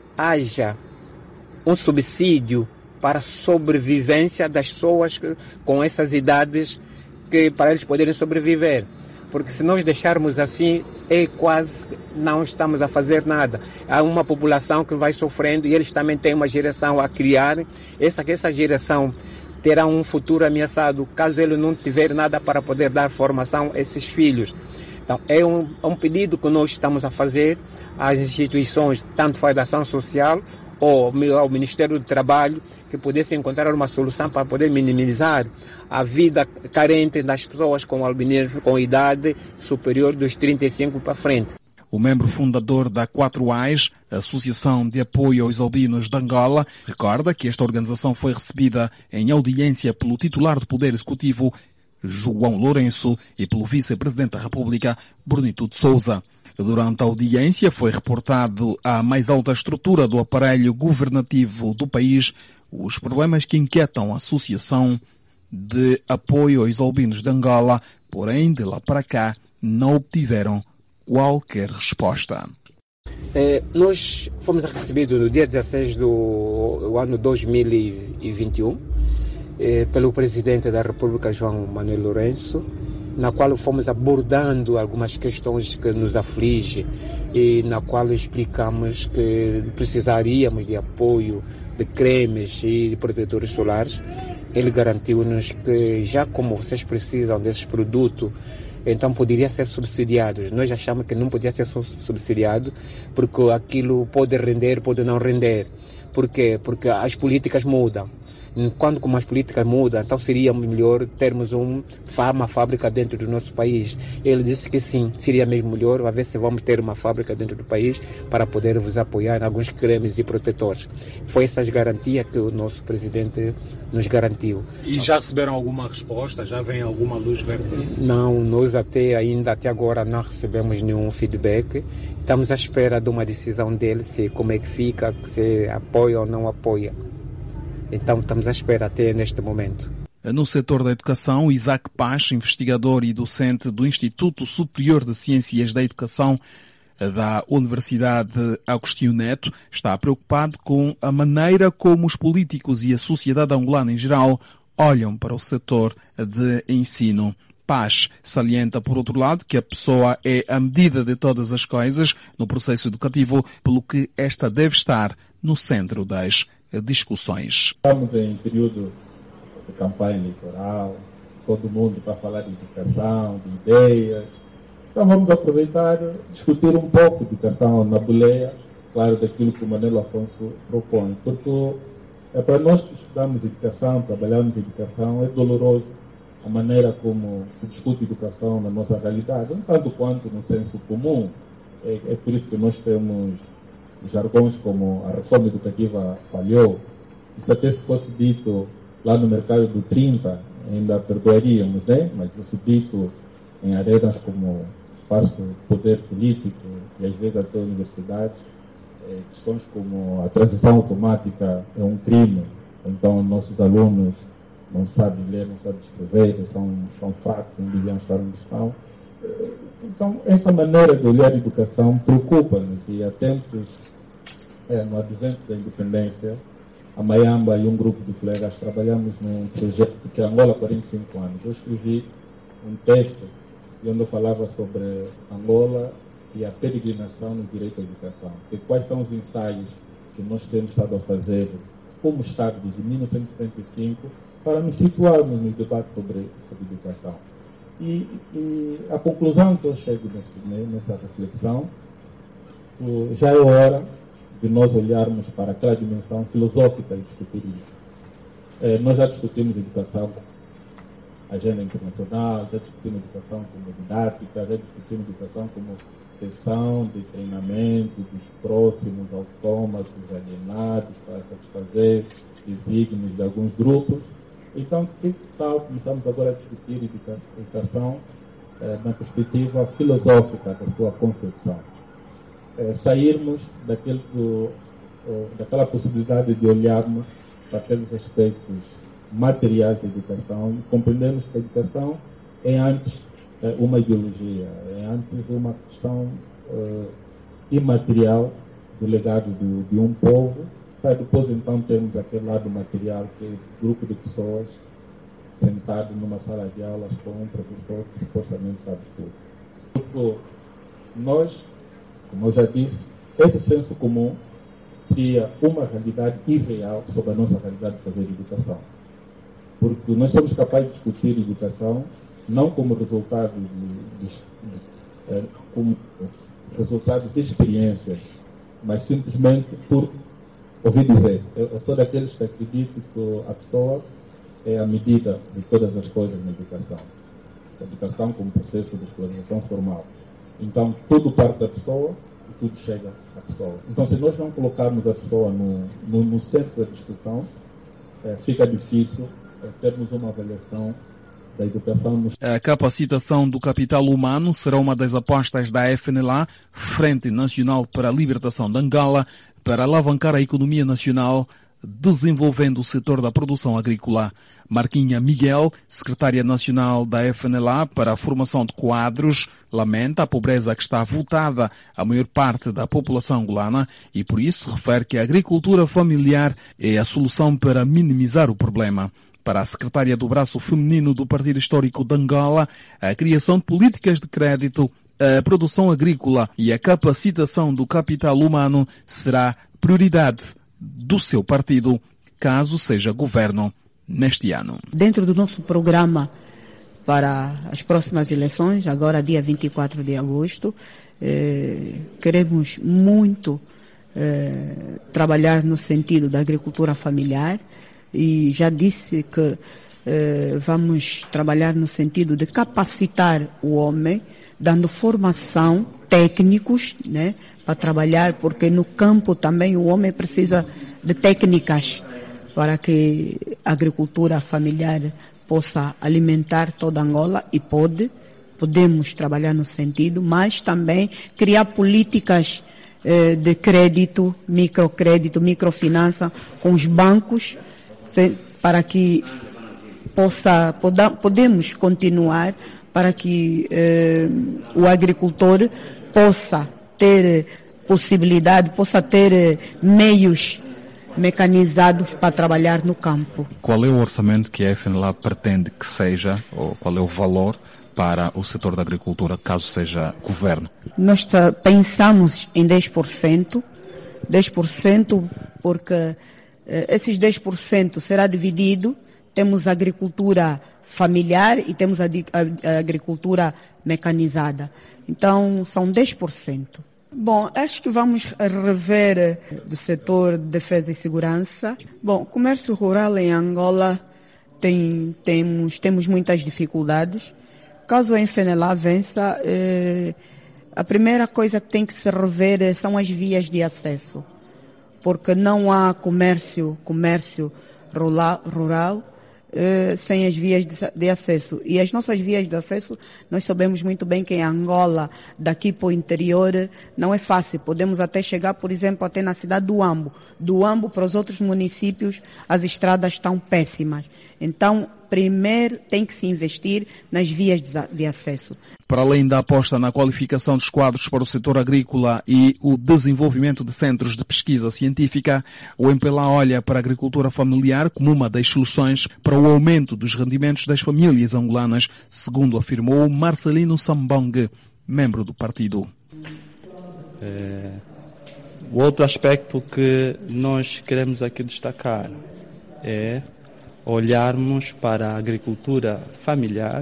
haja um subsídio para a sobrevivência das pessoas que, com essas idades, que, para eles poderem sobreviver. Porque se nós deixarmos assim, é quase não estamos a fazer nada. Há uma população que vai sofrendo e eles também têm uma geração a criar. Essa, essa geração terá um futuro ameaçado caso ele não tiver nada para poder dar formação a esses filhos. Então, é um, é um pedido que nós estamos a fazer às instituições, tanto faz da ação social ou ao Ministério do Trabalho, que pudessem encontrar uma solução para poder minimizar a vida carente das pessoas com albinismo com idade superior dos trinta e cinco para frente. O membro fundador da quatro A I S, Associação de Apoio aos Albinos de Angola, recorda que esta organização foi recebida em audiência pelo titular do Poder Executivo, João Lourenço, e pelo vice-presidente da República, Brunito de Souza. Durante a audiência foi reportado à mais alta estrutura do aparelho governativo do país os problemas que inquietam a Associação de Apoio aos Albinos de Angola, porém, de lá para cá, não obtiveram qualquer resposta. É, nós fomos recebidos no dia dezesseis do ano dois mil e vinte e um é, pelo presidente da República, João Manuel Lourenço, na qual fomos abordando algumas questões que nos afligem e na qual explicamos que precisaríamos de apoio de cremes e de protetores solares. Ele garantiu-nos que, já como vocês precisam desses produtos, então poderia ser subsidiado. Nós achamos que não podia ser subsidiado porque aquilo pode render, pode não render. Por quê? Porque as políticas mudam. Quando como as políticas mudam, então seria melhor termos um, uma fábrica dentro do nosso país. Ele disse que sim, seria mesmo melhor, a ver se vamos ter uma fábrica dentro do país para poder vos apoiar em alguns cremes e protetores. Foi essas garantias que o nosso presidente nos garantiu. E já receberam alguma resposta? Já vem alguma luz verde nisso? Não, nós até ainda, até agora, não recebemos nenhum feedback. Estamos à espera de uma decisão dele, se como é que fica, se apoia ou não apoia. Então estamos à espera até neste momento. No setor da educação, Isaac Paz, investigador e docente do Instituto Superior de Ciências da Educação da Universidade Agostinho Neto, está preocupado com a maneira como os políticos e a sociedade angolana em geral olham para o setor de ensino. Paz salienta, por outro lado, que a pessoa é a medida de todas as coisas no processo educativo, pelo que esta deve estar no centro das discussões. Estamos em período de campanha eleitoral, todo mundo para falar de educação, de ideias. Então vamos aproveitar e discutir um pouco de educação na boleia, claro, daquilo que o Manelo Afonso propõe. Porque é para nós que estudamos educação, trabalhamos educação, é doloroso a maneira como se discute educação na nossa realidade, um tanto quanto no senso comum. É, é por isso que nós temos jargões como a reforma educativa falhou. Isso até se fosse dito lá no mercado do trinta, ainda perdoaríamos, né? Mas isso dito em arenas como espaço de poder político e às vezes até universidades, é, questões como a transição automática é um crime, então nossos alunos não sabem ler, não sabem escrever, são, são fracos, não deviam estar onde estão. Então, essa maneira de olhar a educação preocupa-nos e há tempos, é, no advento da independência, a Mayamba e um grupo de colegas trabalhamos num projeto que é Angola há quarenta e cinco anos. Eu escrevi um texto onde eu falava sobre Angola e a peregrinação no direito à educação. E quais são os ensaios que nós temos estado a fazer como Estado desde mil novecentos e setenta e cinco para nos situarmos no debate sobre, sobre educação. E, e a conclusão que eu chego nesse, nessa reflexão, já é hora de nós olharmos para aquela dimensão filosófica e discutir isso. É, nós já discutimos educação, agenda internacional, já discutimos educação como didática, já discutimos educação como sessão de treinamento dos próximos autômatos alienados para satisfazer desígnios de alguns grupos. Então, que tal começamos agora a discutir educação eh, na perspectiva filosófica da sua concepção? Eh, sairmos daquele do, oh, daquela possibilidade de olharmos para aqueles aspectos materiais da educação e compreendermos que a educação é antes eh, uma ideologia, é antes uma questão eh, imaterial do legado do, de um povo, para depois então termos aquele lado material que é um grupo de pessoas sentado numa sala de aulas com um professor que supostamente sabe tudo. Porque nós, como eu já disse, esse senso comum cria uma realidade irreal sobre a nossa realidade de fazer educação. Porque nós somos capazes de discutir educação não como resultado de, de, de, é, como resultado de experiências, mas simplesmente por ouvir dizer. Eu, eu sou daqueles que acreditam que a pessoa é a medida de todas as coisas na educação. A educação como processo de escolarização formal. Então, tudo parte da pessoa e tudo chega à pessoa. Então, se nós não colocarmos a pessoa no, no, no centro da discussão, é, fica difícil é, termos uma avaliação da educação. No... A capacitação do capital humano será uma das apostas da F N L A, Frente Nacional para a Libertação de Angola, para alavancar a economia nacional, desenvolvendo o setor da produção agrícola. Marquinha Miguel, secretária nacional da F N L A para a formação de quadros, lamenta a pobreza que está voltada à maior parte da população angolana e, por isso, refere que a agricultura familiar é a solução para minimizar o problema. Para a secretária do braço feminino do Partido Histórico de Angola, a criação de políticas de crédito, a produção agrícola e a capacitação do capital humano será prioridade do seu partido, caso seja governo neste ano. Dentro do nosso programa para as próximas eleições, agora dia vinte e quatro de agosto, eh, queremos muito eh, trabalhar no sentido da agricultura familiar e já disse que eh, vamos trabalhar no sentido de capacitar o homem, dando formação, técnicos, né, para trabalhar, porque no campo também o homem precisa de técnicas para que a agricultura familiar possa alimentar toda Angola e pode, podemos trabalhar no sentido, mas também criar políticas eh, de crédito, microcrédito, microfinança com os bancos, se, para que possa, poda, podemos continuar para que eh, o agricultor possa ter possibilidade, possa ter meios mecanizados para trabalhar no campo. Qual é o orçamento que a FNLAB pretende que seja, ou qual é o valor para o setor da agricultura, caso seja governo? Nós tá, pensamos em dez por cento, dez por cento porque eh, esses dez por cento será dividido, temos a agricultura familiar e temos a, a, a agricultura mecanizada. Então, são dez por cento. Bom, acho que vamos rever o setor de defesa e segurança. Bom, comércio rural em Angola tem, temos, temos muitas dificuldades. Caso a FNLA vença, eh, a primeira coisa que tem que se rever são as vias de acesso, porque não há comércio, comércio rural, rural eh, sem as vias de, de acesso. E as nossas vias de acesso, nós sabemos muito bem que em Angola, daqui para o interior, não é fácil. Podemos até chegar, por exemplo, até na cidade do Huambo. Do Huambo para os outros municípios, as estradas estão péssimas. Então, primeiro tem que se investir nas vias de acesso. Para além da aposta na qualificação dos quadros para o setor agrícola e o desenvolvimento de centros de pesquisa científica, o M P L A olha para a agricultura familiar como uma das soluções para o aumento dos rendimentos das famílias angolanas, segundo afirmou Marcelino Sambong, membro do partido. É, o outro aspecto que nós queremos aqui destacar é olharmos para a agricultura familiar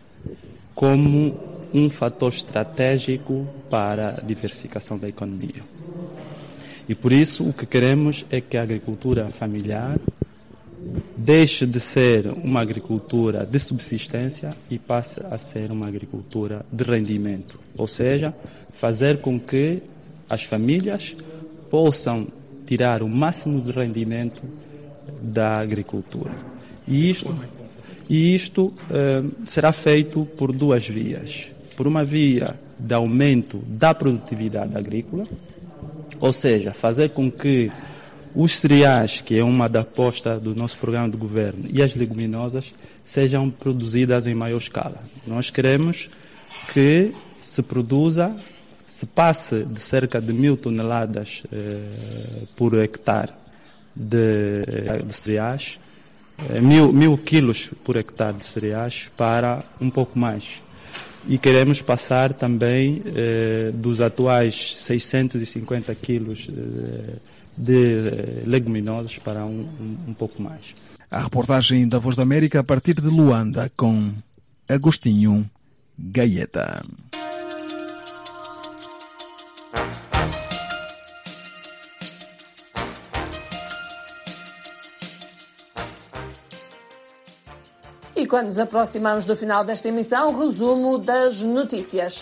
como um fator estratégico para a diversificação da economia. E por isso o que queremos é que a agricultura familiar deixe de ser uma agricultura de subsistência e passe a ser uma agricultura de rendimento. Ou seja, fazer com que as famílias possam tirar o máximo de rendimento da agricultura. E isto, e isto eh, será feito por duas vias. Por uma via de aumento da produtividade agrícola, ou seja, fazer com que os cereais, que é uma da aposta do nosso programa de governo, e as leguminosas sejam produzidas em maior escala. Nós queremos que se produza, se passe de cerca de mil toneladas eh, por hectare de, de cereais, eh, mil, mil quilos por hectare de cereais para um pouco mais. E queremos passar também eh, dos atuais seiscentos e cinquenta quilos eh, de eh, leguminosas para um, um, um pouco mais. A reportagem da Voz da América a partir de Luanda com Agostinho Gaeta. E quando nos aproximamos do final desta emissão, resumo das notícias.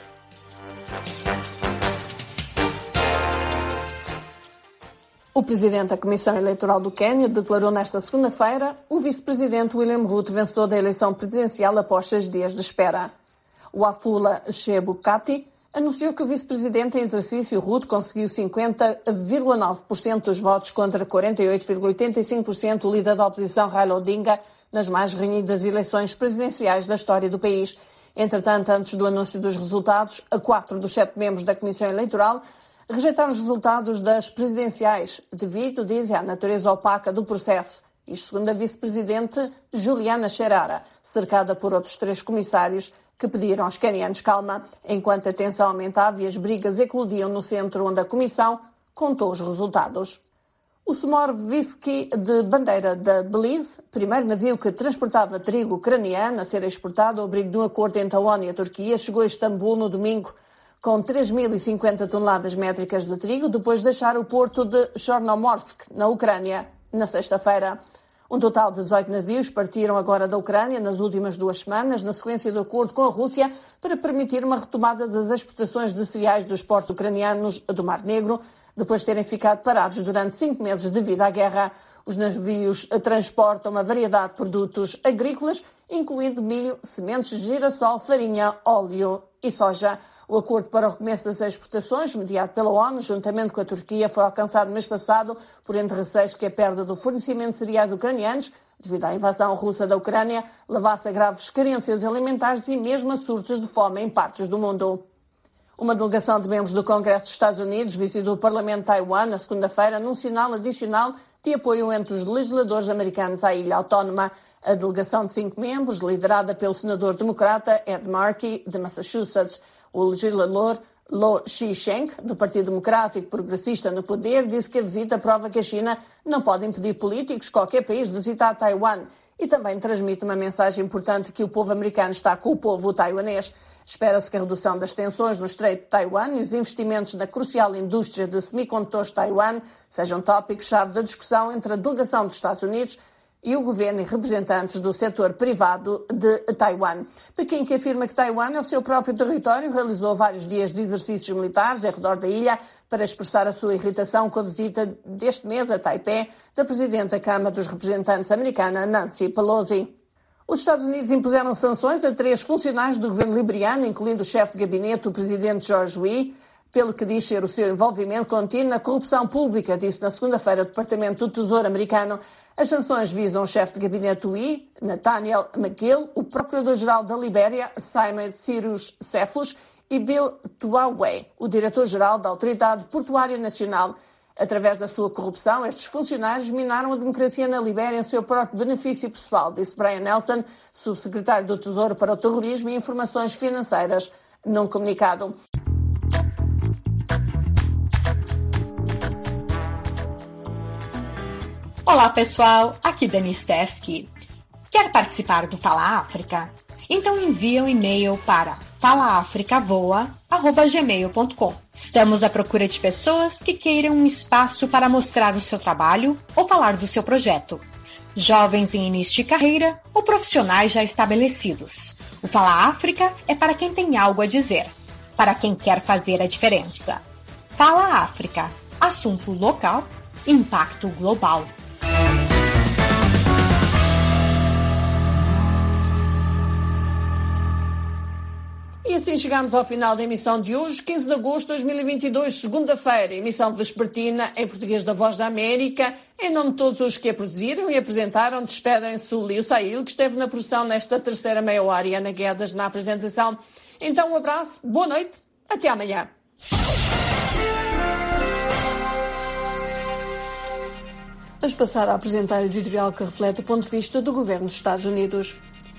O presidente da Comissão Eleitoral do Quênia declarou nesta segunda-feira o vice-presidente William Ruto vencedor da eleição presidencial após seis dias de espera. O Afula Chebukati anunciou que o vice-presidente em exercício Ruto conseguiu cinquenta vírgula nove por cento dos votos contra quarenta e oito vírgula oitenta e cinco por cento do líder da oposição Raila Odinga nas mais renhidas eleições presidenciais da história do país. Entretanto, antes do anúncio dos resultados, a quatro dos sete membros da Comissão Eleitoral rejeitaram os resultados das presidenciais devido, dizem, à natureza opaca do processo. Isto segundo a vice-presidente Juliana Cherara, cercada por outros três comissários que pediram aos quenianos calma, enquanto a tensão aumentava e as brigas eclodiam no centro onde a Comissão contou os resultados. O Smorovsky de bandeira da Belize, primeiro navio que transportava trigo ucraniano a ser exportado ao abrigo de um acordo entre a ONU e a Turquia, chegou a Istambul no domingo com três mil e cinquenta toneladas métricas de trigo, depois de deixar o porto de Chornomorsk, na Ucrânia, na sexta-feira. Um total de dezoito navios partiram agora da Ucrânia nas últimas duas semanas, na sequência do acordo com a Rússia, para permitir uma retomada das exportações de cereais dos portos ucranianos do Mar Negro, depois de terem ficado parados durante cinco meses devido à guerra. Os navios transportam uma variedade de produtos agrícolas, incluindo milho, sementes de girassol, farinha, óleo e soja. O acordo para o recomeço das exportações, mediado pela ONU, juntamente com a Turquia, foi alcançado no mês passado, por entre receios que a perda do fornecimento de cereais ucranianos devido à invasão russa da Ucrânia, levasse a graves carências alimentares e mesmo a surtos de fome em partes do mundo. Uma delegação de membros do Congresso dos Estados Unidos visitou o Parlamento de Taiwan na segunda-feira num sinal adicional de apoio entre os legisladores americanos à ilha autónoma. A delegação de cinco membros, liderada pelo senador democrata Ed Markey, de Massachusetts, o legislador Lo Shisheng, do Partido Democrático Progressista no poder, disse que a visita prova que a China não pode impedir políticos de qualquer país de visitar Taiwan e também transmite uma mensagem importante que o povo americano está com o povo taiwanês. Espera-se que a redução das tensões no Estreito de Taiwan e os investimentos na crucial indústria de semicondutores de Taiwan sejam tópicos-chave da discussão entre a delegação dos Estados Unidos e o governo e representantes do setor privado de Taiwan. Pequim, que afirma que Taiwan é o seu próprio território, realizou vários dias de exercícios militares ao redor da ilha para expressar a sua irritação com a visita deste mês a Taipei da Presidente da Câmara dos Representantes americana, Nancy Pelosi. Os Estados Unidos impuseram sanções a três funcionários do governo liberiano, incluindo o chefe de gabinete, o presidente George Weah, pelo que diz ser o seu envolvimento contínuo na corrupção pública, disse na segunda-feira o Departamento do Tesouro americano. As sanções visam o chefe de gabinete Weah, Nathaniel McGill, o procurador-geral da Libéria, Simon Cyrus Cephus, e Bill Tuaway, o diretor-geral da Autoridade Portuária Nacional. Através da sua corrupção, estes funcionários minaram a democracia na Libéria em seu próprio benefício pessoal, disse Brian Nelson, subsecretário do Tesouro para o Terrorismo e Informações Financeiras, num comunicado. Olá pessoal, aqui Denise Teske. Quer participar do Fala África? Então envia um e-mail para fala africa voa arroba gmail ponto com. Estamos à procura de pessoas que queiram um espaço para mostrar o seu trabalho ou falar do seu projeto. Jovens em início de carreira ou profissionais já estabelecidos. O Fala África é para quem tem algo a dizer, para quem quer fazer a diferença. Fala África, assunto local, impacto global. E assim chegamos ao final da emissão de hoje, quinze de agosto de dois mil e vinte e dois, segunda-feira, emissão vespertina em português da Voz da América. Em nome de todos os que a produziram e apresentaram, despedem-se o Lio Sail, que esteve na produção nesta terceira meia hora, e Ana Guedes na apresentação. Então um abraço, boa noite, até amanhã. Vamos passar a apresentar o editorial que reflete o ponto de vista do governo dos Estados Unidos.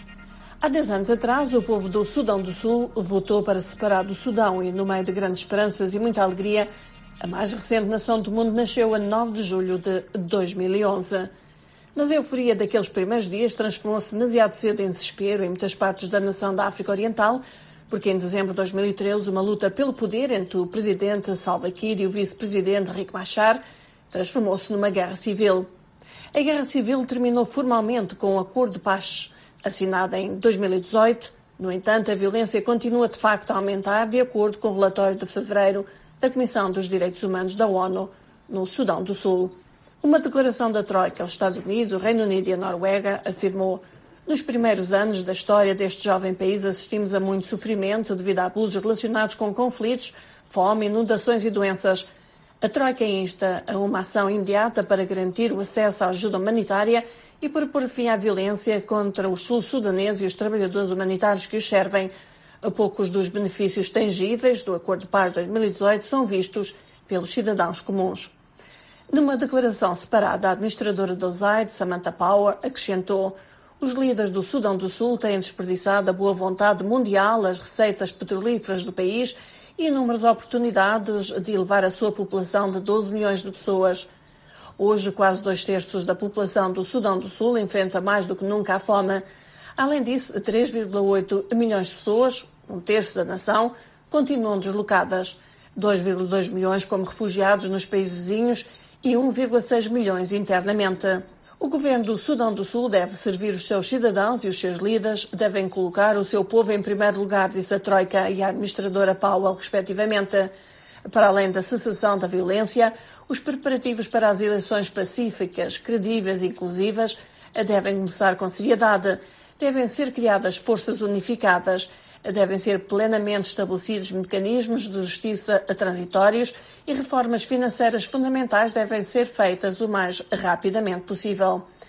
Há dez anos atrás, o povo do Sudão do Sul votou para se separar do Sudão e, no meio de grandes esperanças e muita alegria, a mais recente nação do mundo nasceu a nove de julho de dois mil e onze. Mas a euforia daqueles primeiros dias transformou-se demasiado cedo em desespero em muitas partes da nação da África Oriental, porque em dezembro de dois mil e treze uma luta pelo poder entre o presidente Salva Kiir e o vice-presidente Riek Machar transformou-se numa guerra civil. A guerra civil terminou formalmente com um acordo de paz assinado em dois mil e dezoito. No entanto, a violência continua de facto a aumentar, de acordo com o relatório de fevereiro da Comissão dos Direitos Humanos da ONU no Sudão do Sul. Uma declaração da Troika aos Estados Unidos, o Reino Unido e a Noruega afirmou: nos primeiros anos da história deste jovem país assistimos a muito sofrimento devido a abusos relacionados com conflitos, fome, inundações e doenças. A Troika insta a uma ação imediata para garantir o acesso à ajuda humanitária e para pôr fim à violência contra os sul-sudaneses e os trabalhadores humanitários que os servem. Poucos dos benefícios tangíveis do Acordo de Paz de dois mil e dezoito são vistos pelos cidadãos comuns. Numa declaração separada, a administradora do U S A I D, Samantha Power, acrescentou: os líderes do Sudão do Sul têm desperdiçado a boa vontade mundial, as receitas petrolíferas do país e inúmeras oportunidades de elevar a sua população de doze milhões de pessoas. Hoje, quase dois terços da população do Sudão do Sul enfrenta mais do que nunca a fome. Além disso, três vírgula oito milhões de pessoas, um terço da nação, continuam deslocadas. dois vírgula dois milhões como refugiados nos países vizinhos e um vírgula seis milhões internamente. O governo do Sudão do Sul deve servir os seus cidadãos e os seus líderes devem colocar o seu povo em primeiro lugar, disse a Troika e a administradora Powell, respectivamente. Para além da cessação da violência, os preparativos para as eleições pacíficas, credíveis e inclusivas devem começar com seriedade. Devem ser criadas forças unificadas. Devem ser plenamente estabelecidos mecanismos de justiça transitórios e reformas financeiras fundamentais devem ser feitas o mais rapidamente possível.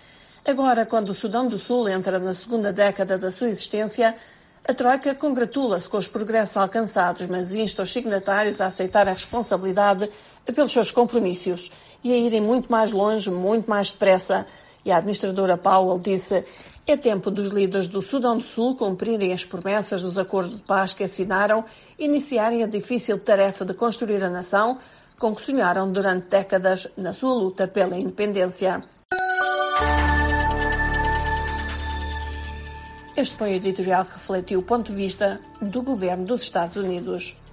Agora, quando o Sudão do Sul entra na segunda década da sua existência, a Troika congratula-se com os progressos alcançados, mas insta os signatários a aceitar a responsabilidade pelos seus compromissos e a irem muito mais longe, muito mais depressa. E a administradora Powell disse: é tempo dos líderes do Sudão do Sul cumprirem as promessas dos acordos de paz que assinaram e iniciarem a difícil tarefa de construir a nação com que sonharam durante décadas na sua luta pela independência. Este foi o editorial que refletiu o ponto de vista do governo dos Estados Unidos.